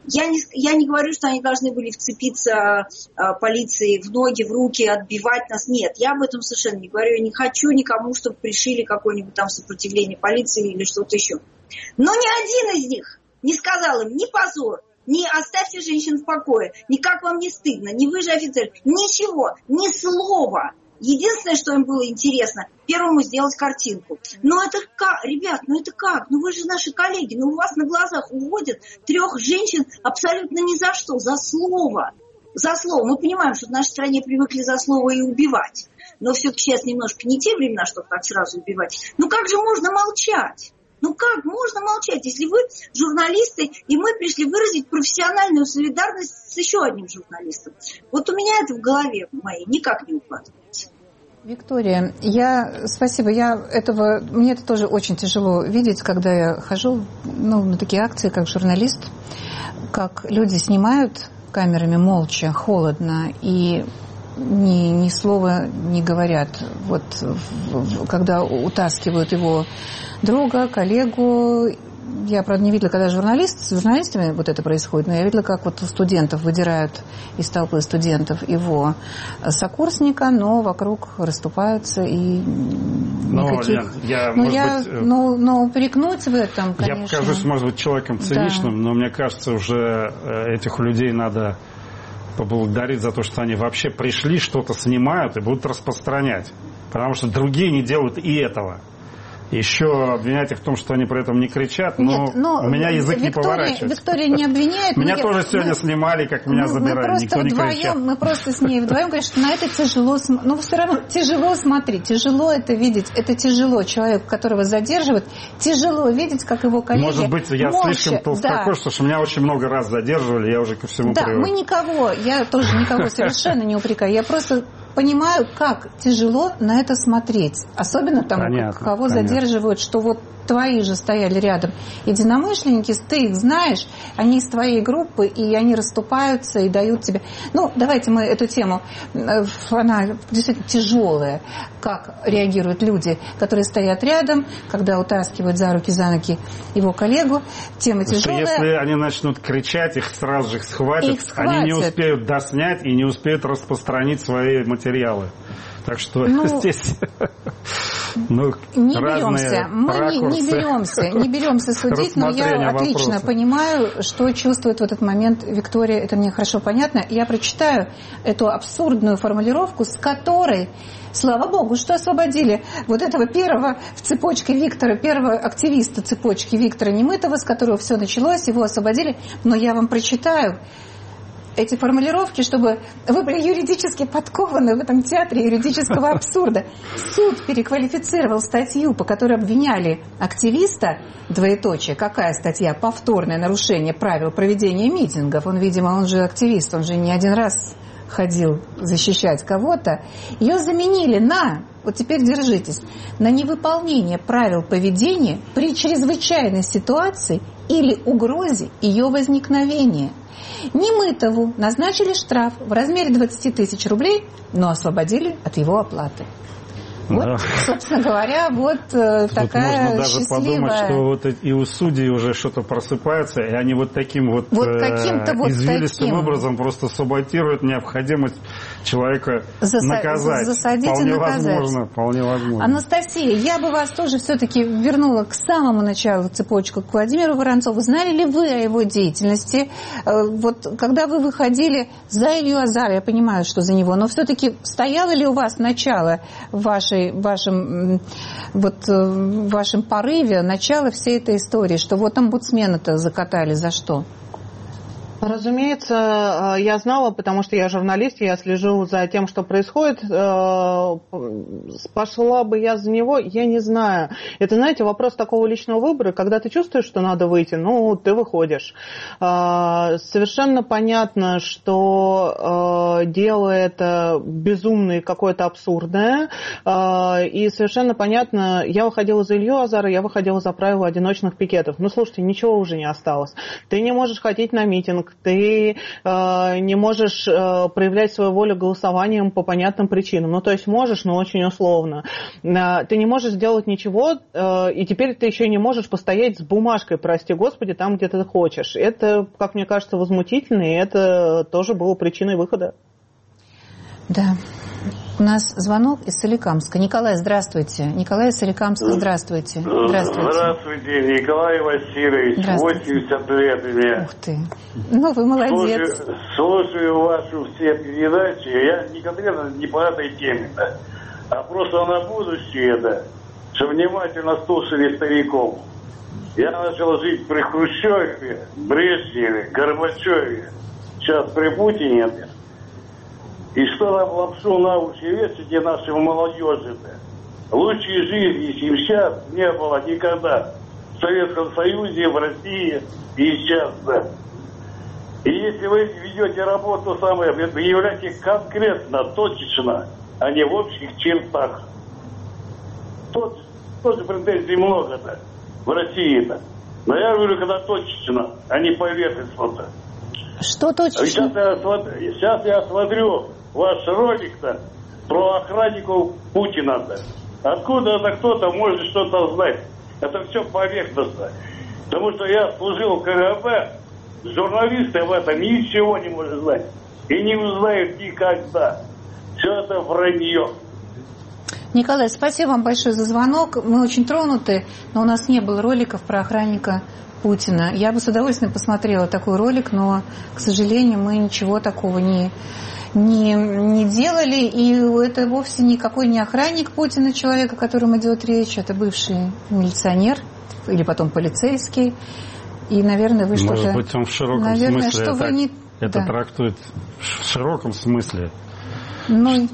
Я не, я не говорю, что они должны были вцепиться а, полиции в ноги, в руки, отбивать нас. Нет, я об этом совершенно не говорю. Я не хочу никому, чтобы пришили какое-нибудь там сопротивление полиции или что-то еще. Но ни один из них не сказал им ни позор, ни оставьте женщин в покое, ни как вам не стыдно, ни вы же офицер, ничего, ни слова. Единственное, что им было интересно, первому сделать картинку. Ну это как, ребят, ну это как? Ну вы же наши коллеги, ну у вас на глазах уводят трех женщин абсолютно ни за что, за слово. За слово. Мы понимаем, что в нашей стране привыкли за слово и убивать. Но все-таки сейчас немножко не те времена, чтобы так сразу убивать. Ну как же можно молчать? Ну как можно молчать, если вы журналисты, и мы пришли выразить профессиональную солидарность с еще одним журналистом? Вот у меня это в голове моей никак не укладывается. Виктория, я, спасибо, я этого, мне это тоже очень тяжело видеть, когда я хожу, ну, на такие акции, как журналист, как люди снимают камерами молча, холодно, и ни, ни слова не говорят. Вот когда утаскивают его друга, коллегу, я, правда, не видела, когда журналист, с журналистами вот это происходит, но я видела, как вот у студентов выдирают из толпы студентов его сокурсника, но вокруг расступаются и никаких... Но, я, я, но, может я, быть, но, но упрекнуть в этом, конечно... Я покажусь, может быть, человеком циничным, да. Но мне кажется, уже этих людей надо поблагодарить за то, что они вообще пришли, что-то снимают и будут распространять. Потому что другие не делают и этого. Еще обвинять их в том, что они при этом не кричат, но, Нет, но у меня язык Виктория, не поворачивается. Виктория не обвиняет. Меня я, тоже сегодня мы, снимали, как меня мы, забирали, мы никто не кричал. Мы просто с ней вдвоем говорим, что на это тяжело, но все равно тяжело смотреть, тяжело это видеть, это тяжело. Человек, которого задерживают, тяжело видеть, как его коллеги Может быть, я молча, слишком толстокож, да. что меня очень много раз задерживали, я уже ко всему да, привык. Да, мы никого, я тоже никого совершенно не упрекаю, я просто... понимаю, как тяжело на это смотреть. Особенно тому, понятно, кого понятно. задерживают, что вот твои же стояли рядом. Единомышленники, ты их знаешь, они из твоей группы, и они расступаются и дают тебе... Ну, давайте мы эту тему, она действительно тяжелая, как реагируют люди, которые стоят рядом, когда утаскивают за руки, за ноги его коллегу. Тема тяжелая. Если они начнут кричать, их сразу же схватят, их схватят. Они не успеют доснять и не успеют распространить свои материалы. Так что ну, здесь ну, не беремся, мы не, не беремся, не беремся судить, но я отлично вопроса. понимаю, что чувствует в этот момент Виктория, это мне хорошо понятно. Я прочитаю эту абсурдную формулировку, с которой, слава богу, что освободили вот этого первого в цепочке Виктора, первого активиста цепочки Виктора Немытова, с которого все началось, его освободили, но я вам прочитаю эти формулировки, чтобы вы были юридически подкованы в этом театре юридического абсурда. Суд переквалифицировал статью, по которой обвиняли активиста, двоеточие, какая статья? Повторное нарушение правил проведения митингов. Он, видимо, он же активист, он же не один раз ходил защищать кого-то. Ее заменили на, вот теперь держитесь, на невыполнение правил поведения при чрезвычайной ситуации или угрозе ее возникновения. Немытову назначили штраф в размере двадцать тысяч рублей, но освободили от его оплаты. Вот, да. собственно говоря, вот э, такая можно даже счастливая... подумать, что вот и у судей уже что-то просыпается, и они вот таким вот, вот, э, вот извилистым таким. образом просто саботируют необходимость человека Заса... наказать. Засадить вполне и наказать. Возможно, вполне возможно. Анастасия, я бы вас тоже все-таки вернула к самому началу цепочку, к Владимиру Воронцову. Знали ли вы о его деятельности? Вот когда вы выходили за Илью Азара, я понимаю, что за него, но все-таки стояло ли у вас начало вашей В вашем, вот, в вашем порыве, начало всей этой истории, что вот омбудсмена-то закатали за что? Разумеется, я знала, потому что я журналист, я слежу за тем, что происходит. Пошла бы я за него, я не знаю. Это, знаете, вопрос такого личного выбора. Когда ты чувствуешь, что надо выйти, ну, ты выходишь. Совершенно понятно, что дело это безумное, какое-то абсурдное. И совершенно понятно, я выходила за Илью Азара, я выходила за правила одиночных пикетов. Ну, слушайте, ничего уже не осталось. Ты не можешь ходить на митинг, ты э, не можешь э, проявлять свою волю голосованием по понятным причинам. Ну, то есть можешь, но очень условно. Э, ты не можешь сделать ничего, э, и теперь ты еще не можешь постоять с бумажкой, прости господи, там, где ты хочешь. Это, как мне кажется, возмутительно, и это тоже было причиной выхода. Да. У нас звонок из Соликамска. Николай, здравствуйте. Николай из Соликамска, здравствуйте. Здравствуйте. Здравствуйте, Николай Васильевич. восемьдесят лет мне. Ух ты. Ну, вы молодец. Слушаю, слушаю ваши все передачи. Я не конкретно не по этой теме, да, а просто на будущее, да, что внимательно слушали стариков. Я начал жить при Хрущеве, Брежневе, Горбачеве. Сейчас при Путине. И что нам лапшу на уши вешите нашей молодежи-то? Лучшей жизни, чем сейчас, не было никогда. В Советском Союзе, в России и сейчас, да. И если вы ведете работу самое, выявляйте конкретно, точечно, а не в общих чертах. Тот, тоже претензий много-то в России-то. Но я говорю, когда точечно, а не поверхностно-то. Что точечно? Сейчас я, сейчас я смотрю ваш ролик-то про охранников Путина-то. Откуда это кто-то может что-то знать? Это все поверхностно. Потому что я служил в КГБ, журналисты в этом ничего не может знать. И не узнают никогда. Все это вранье. Николай, спасибо вам большое за звонок. Мы очень тронуты, но у нас не было роликов про охранника Путина. Я бы с удовольствием посмотрела такой ролик, но, к сожалению, мы ничего такого не, не, не делали. И это вовсе никакой не охранник Путина, человека, о котором идет речь. Это бывший милиционер или потом полицейский. И, наверное, вы что-то... Может быть, он в широком наверное, смысле что это, вы не... это да. трактует в широком смысле. Ну,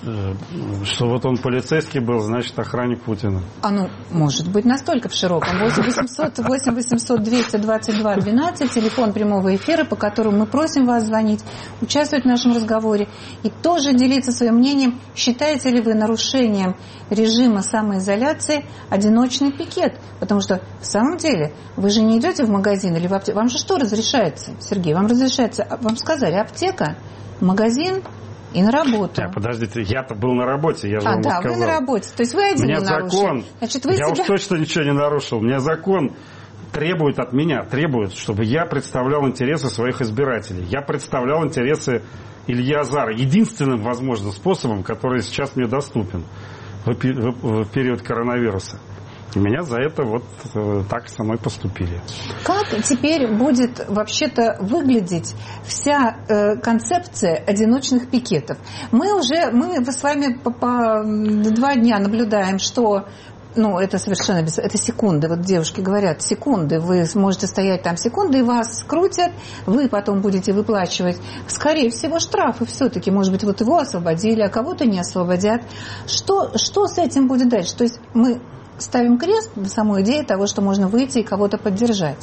что вот он полицейский был, значит, охранник Путина. А ну, может быть, настолько в широком. восемь восемьсот восемь восемьсот двести двадцать два двенадцать, телефон прямого эфира, по которому мы просим вас звонить, участвовать в нашем разговоре и тоже делиться своим мнением, считаете ли вы нарушением режима самоизоляции одиночный пикет. Потому что, в самом деле, вы же не идете в магазин или в аптеку. Вам же что разрешается, Сергей? Вам разрешается, вам сказали, аптека, магазин и на работу. А, подождите, я-то был на работе, я же а, вам да, сказал. вы на работе. То есть вы один не нарушили. Закон, Значит, вы я себя... уж точно ничего не нарушил. У меня закон требует от меня, требует, чтобы я представлял интересы своих избирателей. Я представлял интересы Ильи Азара единственным возможным способом, который сейчас мне доступен в период коронавируса. И меня за это вот э, так со мной поступили. Как теперь будет вообще-то выглядеть вся э, концепция одиночных пикетов? Мы уже, мы с вами по, по два дня наблюдаем, что, ну, это совершенно без... Это секунды. Вот девушки говорят, секунды. Вы можете стоять там секунды, и вас скрутят. Вы потом будете выплачивать, скорее всего, штрафы все-таки. Может быть, вот его освободили, а кого-то не освободят. Что, что с этим будет дальше? То есть мы... ставим крест на саму идею того, что можно выйти и кого-то поддержать.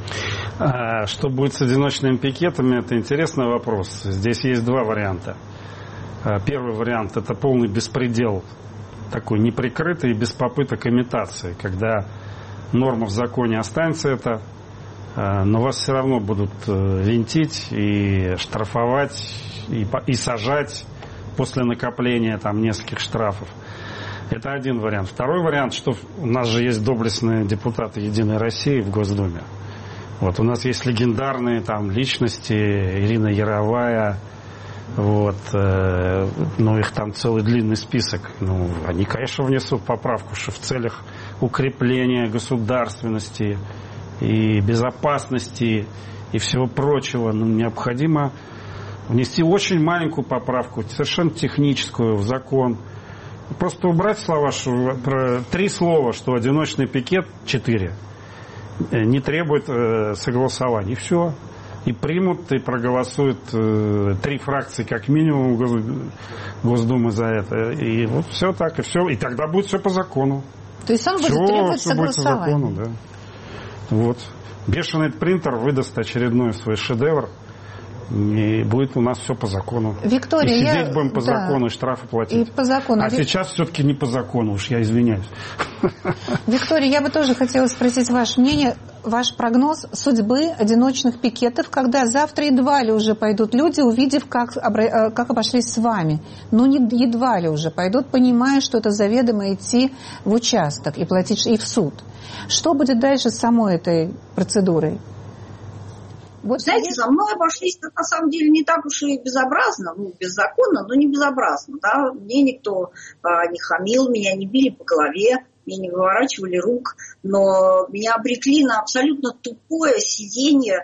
А что будет с одиночными пикетами, это интересный вопрос. Здесь есть два варианта. Первый вариант – это полный беспредел, такой неприкрытый и без попыток имитации, когда норма в законе останется это, но вас все равно будут винтить и штрафовать, и, и сажать после накопления там нескольких штрафов. Это один вариант. Второй вариант, что у нас же есть доблестные депутаты Единой России в Госдуме. Вот, у нас есть легендарные там личности, Ирина Яровая, вот, э, ну, их там целый длинный список. Ну, они, конечно, внесут поправку, что в целях укрепления государственности и безопасности и всего прочего, ну, необходимо внести очень маленькую поправку, совершенно техническую, в закон. Просто убрать слова, что, про, три слова, что одиночный пикет, четыре, не требует э, согласования. И все. И примут, и проголосуют э, три фракции, как минимум, Гос, Госдумы за это. И вот все так, и все. И тогда будет все по закону. То есть он будет все, требовать все будет по закону, да. Вот. Бешеный принтер выдаст очередной свой шедевр. И будет у нас все по закону. Виктория, и сидеть я... будем по да. закону, и штрафы платить. И по закону. А Вик... сейчас все-таки не по закону, уж я извиняюсь. Виктория, я бы тоже хотела спросить ваше мнение. ваш прогноз судьбы одиночных пикетов, когда завтра едва ли уже пойдут люди, увидев, как, как обошлись с вами. Ну, не едва ли уже пойдут, понимая, что это заведомо идти в участок и платить и в суд. Что будет дальше с самой этой процедурой? Вот, знаете, за мной обошлись на самом деле не так уж и безобразно, ну, беззаконно, но не безобразно, да. Мне никто а, не хамил, меня не били по голове, мне не выворачивали рук, но меня обрекли на абсолютно тупое сидение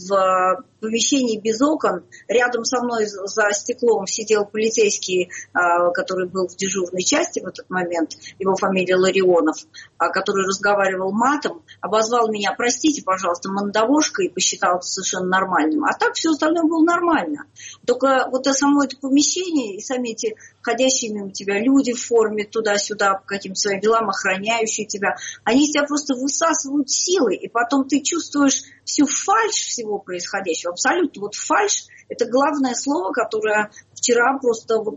в помещении без окон. Рядом со мной за стеклом сидел полицейский, который был в дежурной части в этот момент, его фамилия Ларионов, который разговаривал матом, обозвал меня, простите, пожалуйста, мандавошкой, и посчитал это совершенно нормальным. А так все остальное было нормально. Только вот это само это помещение и сами эти ходящие мимо тебя люди в форме туда-сюда по каким-то своим делам, охраняющие тебя, они из тебя просто высасывают силы, и потом ты чувствуешь всю фальшь всего происходящего. Абсолютно. Вот фальшь – это главное слово, которое вчера просто вот,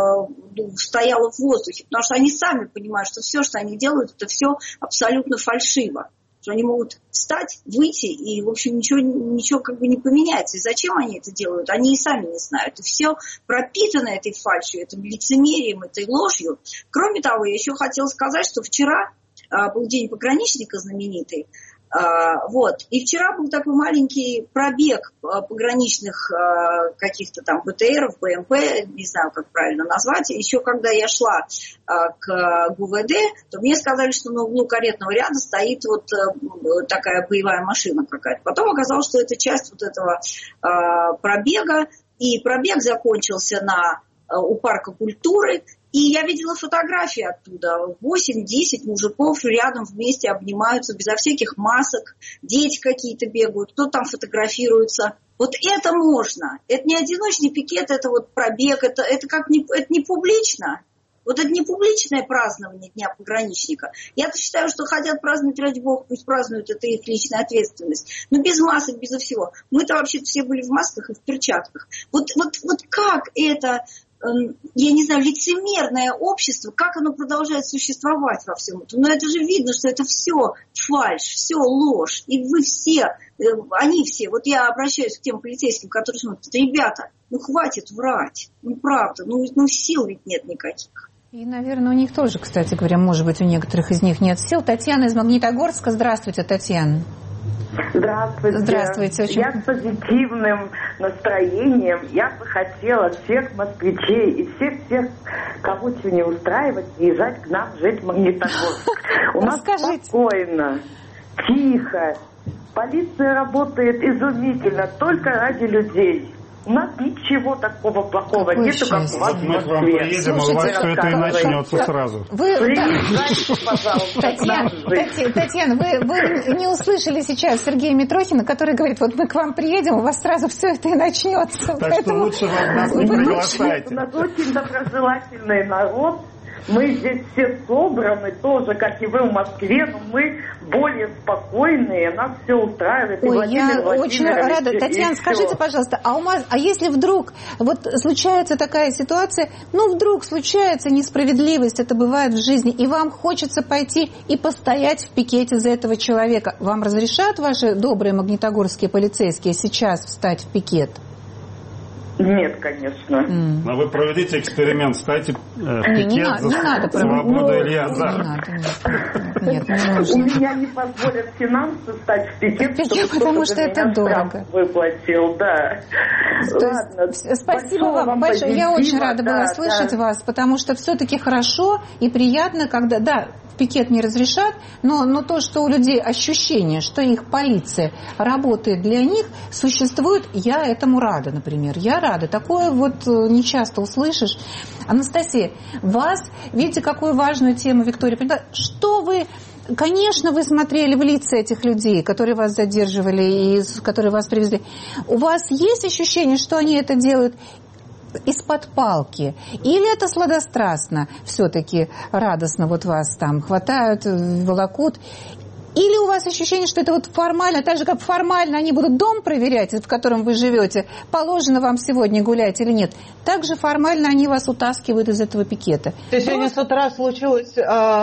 э, стояло в воздухе. Потому что они сами понимают, что все, что они делают, это все абсолютно фальшиво. Что они могут встать, выйти, и, в общем, ничего, ничего как бы не поменяется. И зачем они это делают, они и сами не знают. И все пропитано этой фальшью, этим лицемерием, этой ложью. Кроме того, я еще хотела сказать, что вчера э, был день пограничника знаменитый. Uh, вот. И вчера был такой маленький пробег uh, пограничных uh, каких-то там БТРов, БМП, не знаю, как правильно назвать. Еще когда я шла uh, к ГУВД, то мне сказали, что на углу каретного ряда стоит вот uh, такая боевая машина какая-то. Потом оказалось, что это часть вот этого uh, пробега. И пробег закончился на, uh, у парка культуры. И я видела фотографии оттуда. восемь-десять мужиков рядом вместе обнимаются, безо всяких масок. Дети какие-то бегают, кто там фотографируется. Вот это можно. Это не одиночный пикет, это вот пробег. Это, это как не, это не публично. Вот это не публичное празднование Дня пограничника. Я-то считаю, что хотят праздновать, ради бога, пусть празднуют, это их личная ответственность. Но без масок, безо всего. Мы-то вообще-то все были в масках и в перчатках. Вот, вот, вот как это... я не знаю, лицемерное общество, как оно продолжает существовать во всем этом. Но это же видно, что это все фальшь, все ложь. И вы все, они все, вот я обращаюсь к тем полицейским, которые смотрят, ребята, ну хватит врать, ну правда, ну, ну сил ведь нет никаких. И, наверное, у них тоже, кстати говоря, может быть, у некоторых из них нет сил. Татьяна из Магнитогорска. Здравствуйте, Татьяна. Здравствуйте. Здравствуйте. Очень... Я с позитивным настроением. Я бы хотела всех москвичей и всех-всех, кого чего не устраивать, приезжать к нам жить в Магнитогорск. У нас спокойно, тихо. Полиция работает изумительно, только ради людей. У нас ничего такого плохого Какое нету, как у вас в Мы к вам приедем, а у вас все это и начнется сразу. Вы, Приезжайте, пожалуйста, Татьяна, Татьяна, Татьяна вы, вы не услышали сейчас Сергея Митрохина, который говорит, вот мы к вам приедем, у вас сразу все это и начнется. Так Поэтому... что лучше вам нас не приглашайте. У нас очень доброжелательный народ. Мы здесь все собраны, тоже, как и вы в Москве, но мы более спокойные, нас все устраивает. Ой, я очень рада. Татьяна, скажите, пожалуйста, а, у вас, а если вдруг вот случается такая ситуация, ну, вдруг случается несправедливость, это бывает в жизни, и вам хочется пойти и постоять в пикете за этого человека, вам разрешат ваши добрые магнитогорские полицейские сейчас встать в пикет? Нет, конечно. Mm. Но вы проведите эксперимент, ставьте э, в пикет не, не за не надо, свободу ну, или азарт. Не надо, нет, нет, не нужно. У меня не позволят финансы стать в пикет, пикет чтобы потому что это дорого. Выплатил, да. Ладно. Спасибо вам, вам большое. Я очень рада была да, слышать да. вас, потому что все-таки хорошо и приятно, когда, да, в пикет не разрешат, но, но то, что у людей ощущение, что их полиция работает для них, существует, я этому рада, например. Я рада. Такое вот не часто услышишь. Анастасия, вас, видите, какую важную тему Виктория подняла. Что вы... Конечно, вы смотрели в лица этих людей, которые вас задерживали и которые вас привезли. У вас есть ощущение, что они это делают из-под палки? Или это сладострастно все-таки, радостно вот вас там хватают, волокут? Или у вас ощущение, что это вот формально, так же, как формально они будут дом проверять, в котором вы живете, положено вам сегодня гулять или нет, так же формально они вас утаскивают из этого пикета? То есть сегодня с утра случилось... А...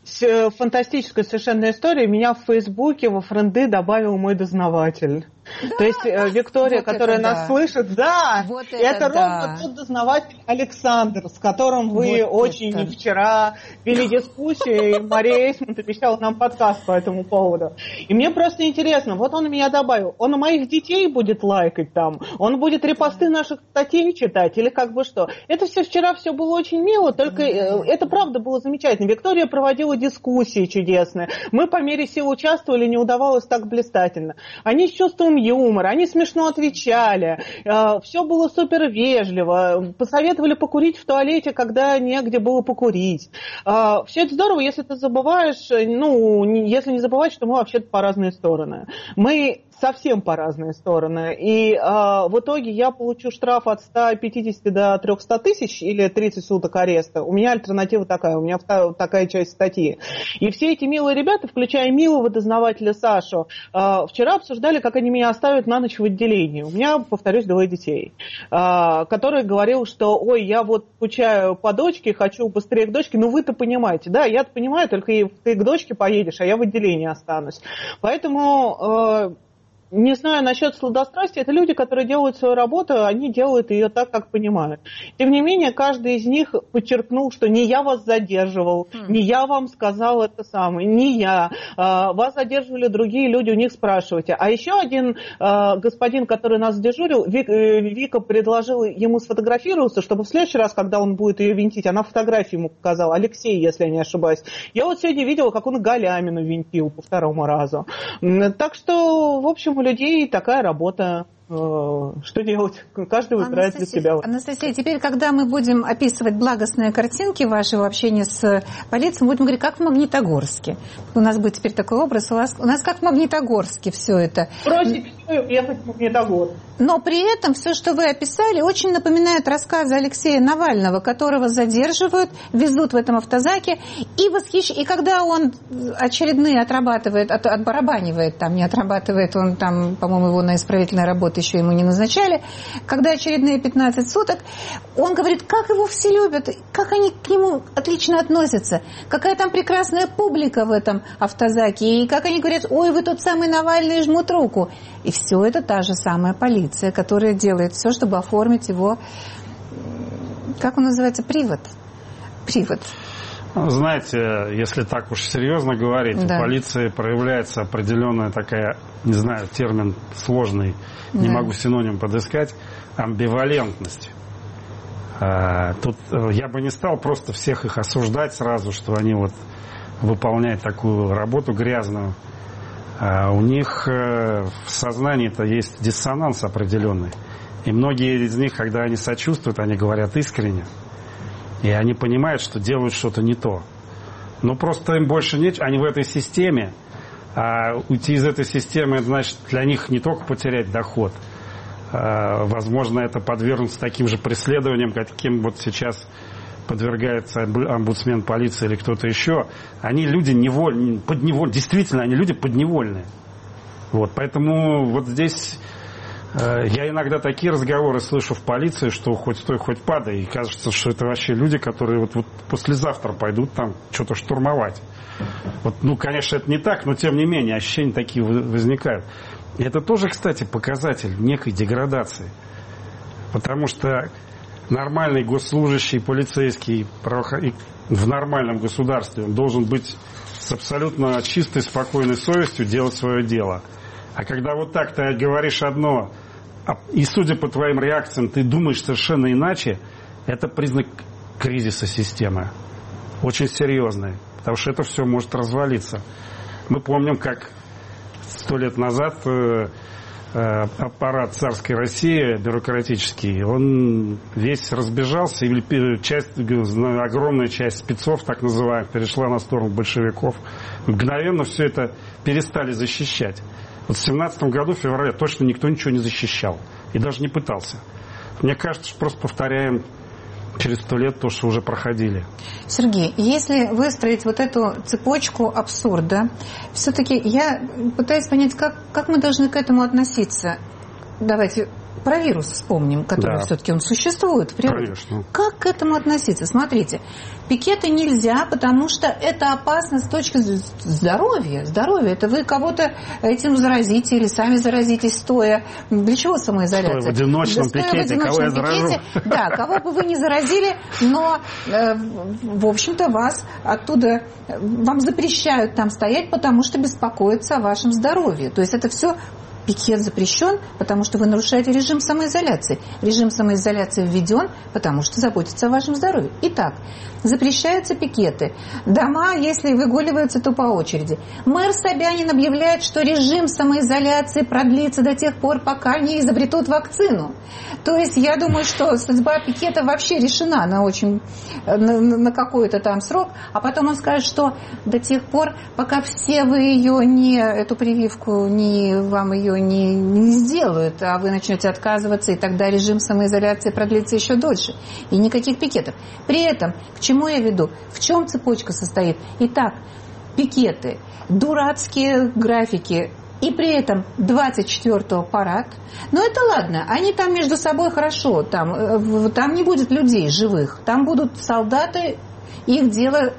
фантастическая совершенно история. Меня в Фейсбуке во френды добавил мой дознаватель. Да, То есть Виктория, вот которая нас да. слышит, да, вот это, это да. ровно тот дознаватель Александр, с которым вы вот очень это. вчера вели дискуссию, и Мария Эйсмонт обещала нам подкаст по этому поводу. И мне просто интересно, вот он меня добавил, он моих детей будет лайкать там, он будет репосты наших статей читать, или как бы что. Это все вчера все было очень мило, только mm-hmm. это правда было замечательно. Виктория проводила дискуссии чудесные, мы по мере сил участвовали, не удавалось так блистательно. Они с чувством юмор, они смешно отвечали, все было супер вежливо, посоветовали покурить в туалете, когда негде было покурить. Все это здорово, если ты забываешь, ну, если не забывать, что мы вообще-то по разные стороны. Мы совсем по разные стороны. И э, в итоге я получу штраф от ста пятидесяти до трехсот тысяч или тридцать суток ареста. У меня альтернатива такая, у меня такая часть статьи. И все эти милые ребята, включая милого дознавателя Сашу, э, вчера обсуждали, как они меня оставят на ночь в отделении. У меня, повторюсь, двое детей, э, который говорил, что ой, я вот скучаю по дочке, хочу быстрее к дочке. Ну вы-то понимаете, да, я-то понимаю, только ты к дочке поедешь, а я в отделении останусь. Поэтому... Э, Не знаю насчет сладострастия, это люди, которые делают свою работу, они делают ее так, как понимают. Тем не менее, каждый из них подчеркнул, что не я вас задерживал, mm. не я вам сказал это самое, не я. Вас задерживали другие люди, у них спрашивайте. А еще один господин, который нас дежурил, Вика предложила ему сфотографироваться, чтобы в следующий раз, когда он будет ее винтить, она фотографию ему показала, Алексей, если я не ошибаюсь. Я вот сегодня видела, как он Галямину винтил по второму разу. Так что, в общем, у людей такая работа. Что делать? Каждый выбирает для себя. Анастасия, теперь, когда мы будем описывать благостные картинки вашего общения с полицией, мы будем говорить, как в Магнитогорске. У нас будет теперь такой образ. У нас, у нас как в Магнитогорске все это. Просите уехать в Магнитогорск. Но при этом все, что вы описали, очень напоминает рассказы Алексея Навального, которого задерживают, везут в этом автозаке, и, восхищ... и когда он очередные отрабатывает, от... отбарабанивает, там, не отрабатывает, он там, по-моему, его на исправительной работе еще ему не назначали, когда очередные пятнадцать суток, он говорит, как его все любят, как они к нему отлично относятся, какая там прекрасная публика в этом автозаке, и как они говорят, ой, вы тот самый Навальный, и жмут руку. И все это та же самая полиция, которая делает все, чтобы оформить его, как он называется, привод. Привод. Знаете, если так уж серьезно говорить, да. У полиции проявляется определенная такая, не знаю, термин сложный, да. Не могу синоним подыскать, амбивалентность. Тут я бы не стал просто всех их осуждать сразу, что они вот выполняют такую работу грязную. У них в сознании-то есть диссонанс определенный. И многие из них, когда они сочувствуют, они говорят искренне. И они понимают, что делают что-то не то. Но просто им больше нечего. Они в этой системе. А уйти из этой системы, это значит для них не только потерять доход. А, возможно, это подвергнуться таким же преследованиям, каким вот сейчас подвергается омбудсмен полиции или кто-то еще. Они люди невольные, подневольные. Действительно, они люди подневольные. Вот, поэтому вот здесь... Я иногда такие разговоры слышу в полиции, что хоть стой, хоть падай. И кажется, что это вообще люди, которые вот, вот послезавтра пойдут там что-то штурмовать. Вот, ну, конечно, это не так, но тем не менее ощущения такие возникают. И это тоже, кстати, показатель некой деградации. Потому что нормальный госслужащий, полицейский в нормальном государстве он должен быть с абсолютно чистой, спокойной совестью делать свое дело. А когда вот так ты говоришь одно, и судя по твоим реакциям, ты думаешь совершенно иначе, это признак кризиса системы. Очень серьезный. Потому что это все может развалиться. Мы помним, как сто лет назад аппарат царской России, бюрократический, он весь разбежался, и часть, огромная часть спецов, так называемых, перешла на сторону большевиков. Мгновенно все это перестали защищать. Вот в семнадцатом году, в феврале, точно никто ничего не защищал. И даже не пытался. Мне кажется, что просто повторяем через сто лет то, что уже проходили. Сергей, если выстроить вот эту цепочку абсурда, все-таки я пытаюсь понять, как, как мы должны к этому относиться. Давайте про вирус вспомним, который да. все-таки он существует в природе. Конечно. Как к этому относиться? Смотрите, пикеты нельзя, потому что это опасно с точки зрения здоровья. Здоровье. Это вы кого-то этим заразите или сами заразитесь стоя. Для чего самоизоляция? Стоя в одиночном да, пикете, в одиночном кого я заражу? Да, кого бы вы ни заразили, но, э, в общем-то, вас оттуда, вам запрещают там стоять, потому что беспокоятся о вашем здоровье. То есть это все... Пикет запрещен, потому что вы нарушаете режим самоизоляции. Режим самоизоляции введен, потому что заботится о вашем здоровье. Итак, запрещаются пикеты. Дома, если выгуливаются, то по очереди. Мэр Собянин объявляет, что режим самоизоляции продлится до тех пор, пока не изобретут вакцину. То есть я думаю, что судьба пикета вообще решена на очень на, на какой-то там срок, а потом он скажет, что до тех пор, пока все вы ее не, эту прививку, не вам ее не, не сделают, а вы начнете отказываться, и тогда режим самоизоляции продлится еще дольше. И никаких пикетов. При этом, к чему я веду? В чем цепочка состоит? Итак, пикеты, дурацкие графики, и при этом двадцать четвёртого парад. Но это ладно, они там между собой хорошо, там, там не будет людей живых, там будут солдаты, их дело,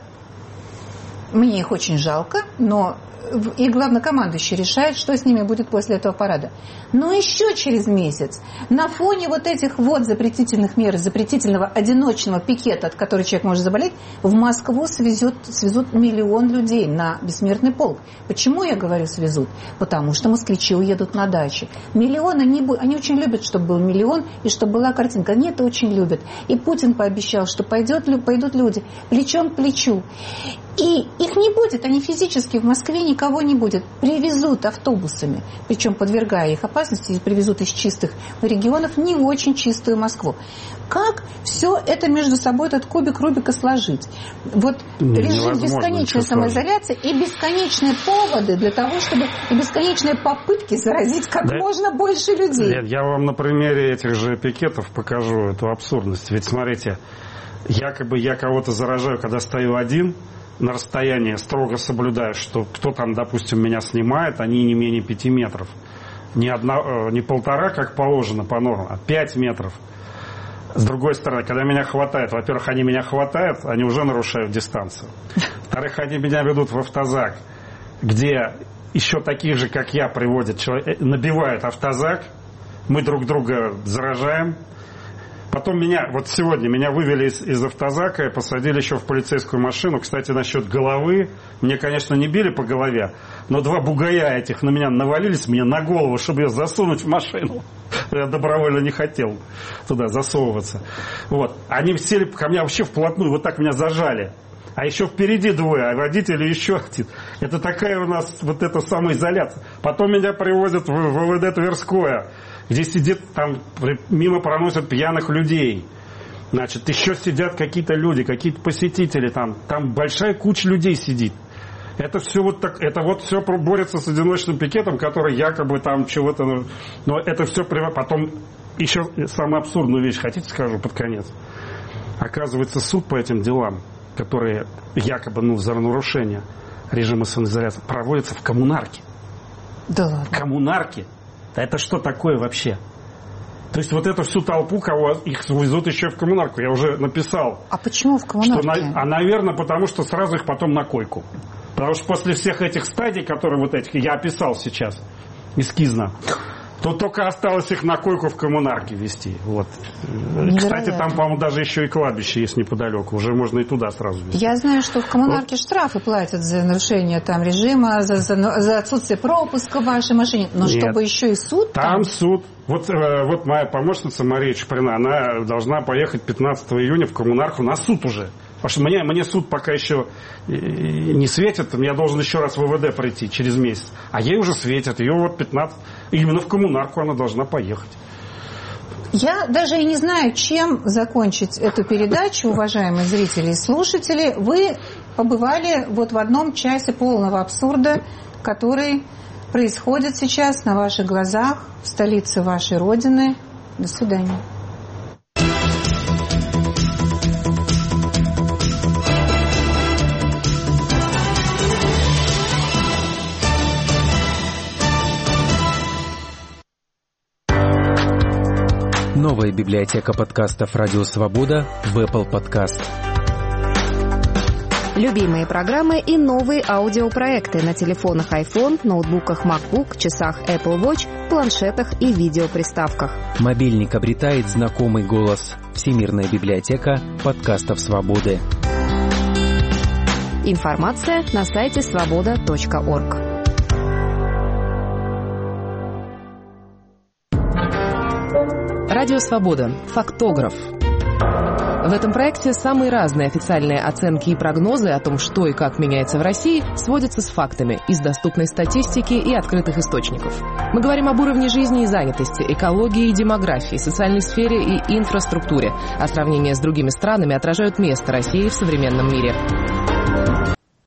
мне их очень жалко, но и главнокомандующий решает, что с ними будет после этого парада. Но еще через месяц на фоне вот этих вот запретительных мер, запретительного одиночного пикета, от которого человек может заболеть, в Москву свезет, свезут миллион людей на бессмертный полк. Почему я говорю свезут? Потому что москвичи уедут на дачи. Миллион, они, они очень любят, чтобы был миллион и чтобы была картинка. Они это очень любят. И Путин пообещал, что пойдет, пойдут люди плечом к плечу. И их не будет, они физически в Москве никого не будет. Привезут автобусами, причем подвергая их опасности, и привезут из чистых регионов не очень чистую Москву. Как все это между собой, этот кубик Рубика сложить? Вот не, режим бесконечной самоизоляции и бесконечные поводы для того, чтобы и бесконечные попытки заразить как да, можно больше людей. Нет, я вам на примере этих же пикетов покажу эту абсурдность. Ведь смотрите, якобы я кого-то заражаю, когда стою один, на расстоянии строго соблюдаю, что кто там, допустим, меня снимает, они не менее пяти метров. Не, одна, не полтора, как положено по нормам, а пять метров. С другой стороны, когда меня хватает, во-первых, они меня хватают, они уже нарушают дистанцию. Во-вторых, они меня ведут в автозак, где еще таких же, как я, приводят человек, набивают автозак, мы друг друга заражаем. Потом меня, вот сегодня меня вывели из, из автозака и посадили еще в полицейскую машину. Кстати, насчет головы. Мне, конечно, не били по голове, но два бугая этих на меня навалились мне на голову, чтобы ее засунуть в машину. Я добровольно не хотел туда засовываться. Вот. Они сели ко мне вообще вплотную, вот так меня зажали. А еще впереди двое, а водители еще один. Это такая у нас вот эта самоизоляция. Потом меня привозят в ВВД Тверское, где сидит, там мимо проносят пьяных людей. Значит, еще сидят какие-то люди, какие-то посетители там. Там большая куча людей сидит. Это все вот так, это вот все борется с одиночным пикетом, который якобы там чего-то... Но это все... Потом еще самую абсурдную вещь, хотите скажу под конец? Оказывается, суд по этим делам, которые якобы ну, за нарушение режима самоизоляции, проводятся в коммунарке. Да ладно. Коммунарке? Это что такое вообще? То есть вот эту всю толпу, кого их везут еще в коммунарку, я уже написал. А почему в коммунарке? Что, а, наверное, потому что сразу их потом на койку. Потому что после всех этих стадий, которые вот этих я описал сейчас, эскизно, то только осталось их на койку в коммунарке везти. Вот. Кстати, там, по-моему, даже еще и кладбище есть неподалеку. Уже можно и туда сразу везти. Я знаю, что в коммунарке вот. Штрафы платят за нарушение там режима, за, за, за отсутствие пропуска в вашей машине. Но Нет. чтобы еще и суд там... Там суд. Вот, вот моя помощница Мария Чуприна, она должна поехать пятнадцатого июня в коммунарку на суд уже. Потому что мне, мне суд пока еще не светит, я должен еще раз в ВВД пройти через месяц. А ей уже светят, ее вот пятнадцать, именно в коммунарку она должна поехать. Я даже и не знаю, чем закончить эту передачу, уважаемые зрители и слушатели. Вы побывали вот в одном часе полного абсурда, который происходит сейчас на ваших глазах в столице вашей родины. До свидания. Новая библиотека подкастов «Радио Свобода» в Apple Podcast. Любимые программы и новые аудиопроекты на телефонах iPhone, ноутбуках MacBook, часах Apple Watch, планшетах и видеоприставках. Мобильник обретает знакомый голос. Всемирная библиотека подкастов «Свободы». Информация на сайте свобода точка орг. Радио Свобода. Фактограф. В этом проекте самые разные официальные оценки и прогнозы о том, что и как меняется в России, сводятся с фактами из доступной статистики и открытых источников. Мы говорим об уровне жизни и занятости, экологии и демографии, социальной сфере и инфраструктуре, а сравнения с другими странами отражают место России в современном мире.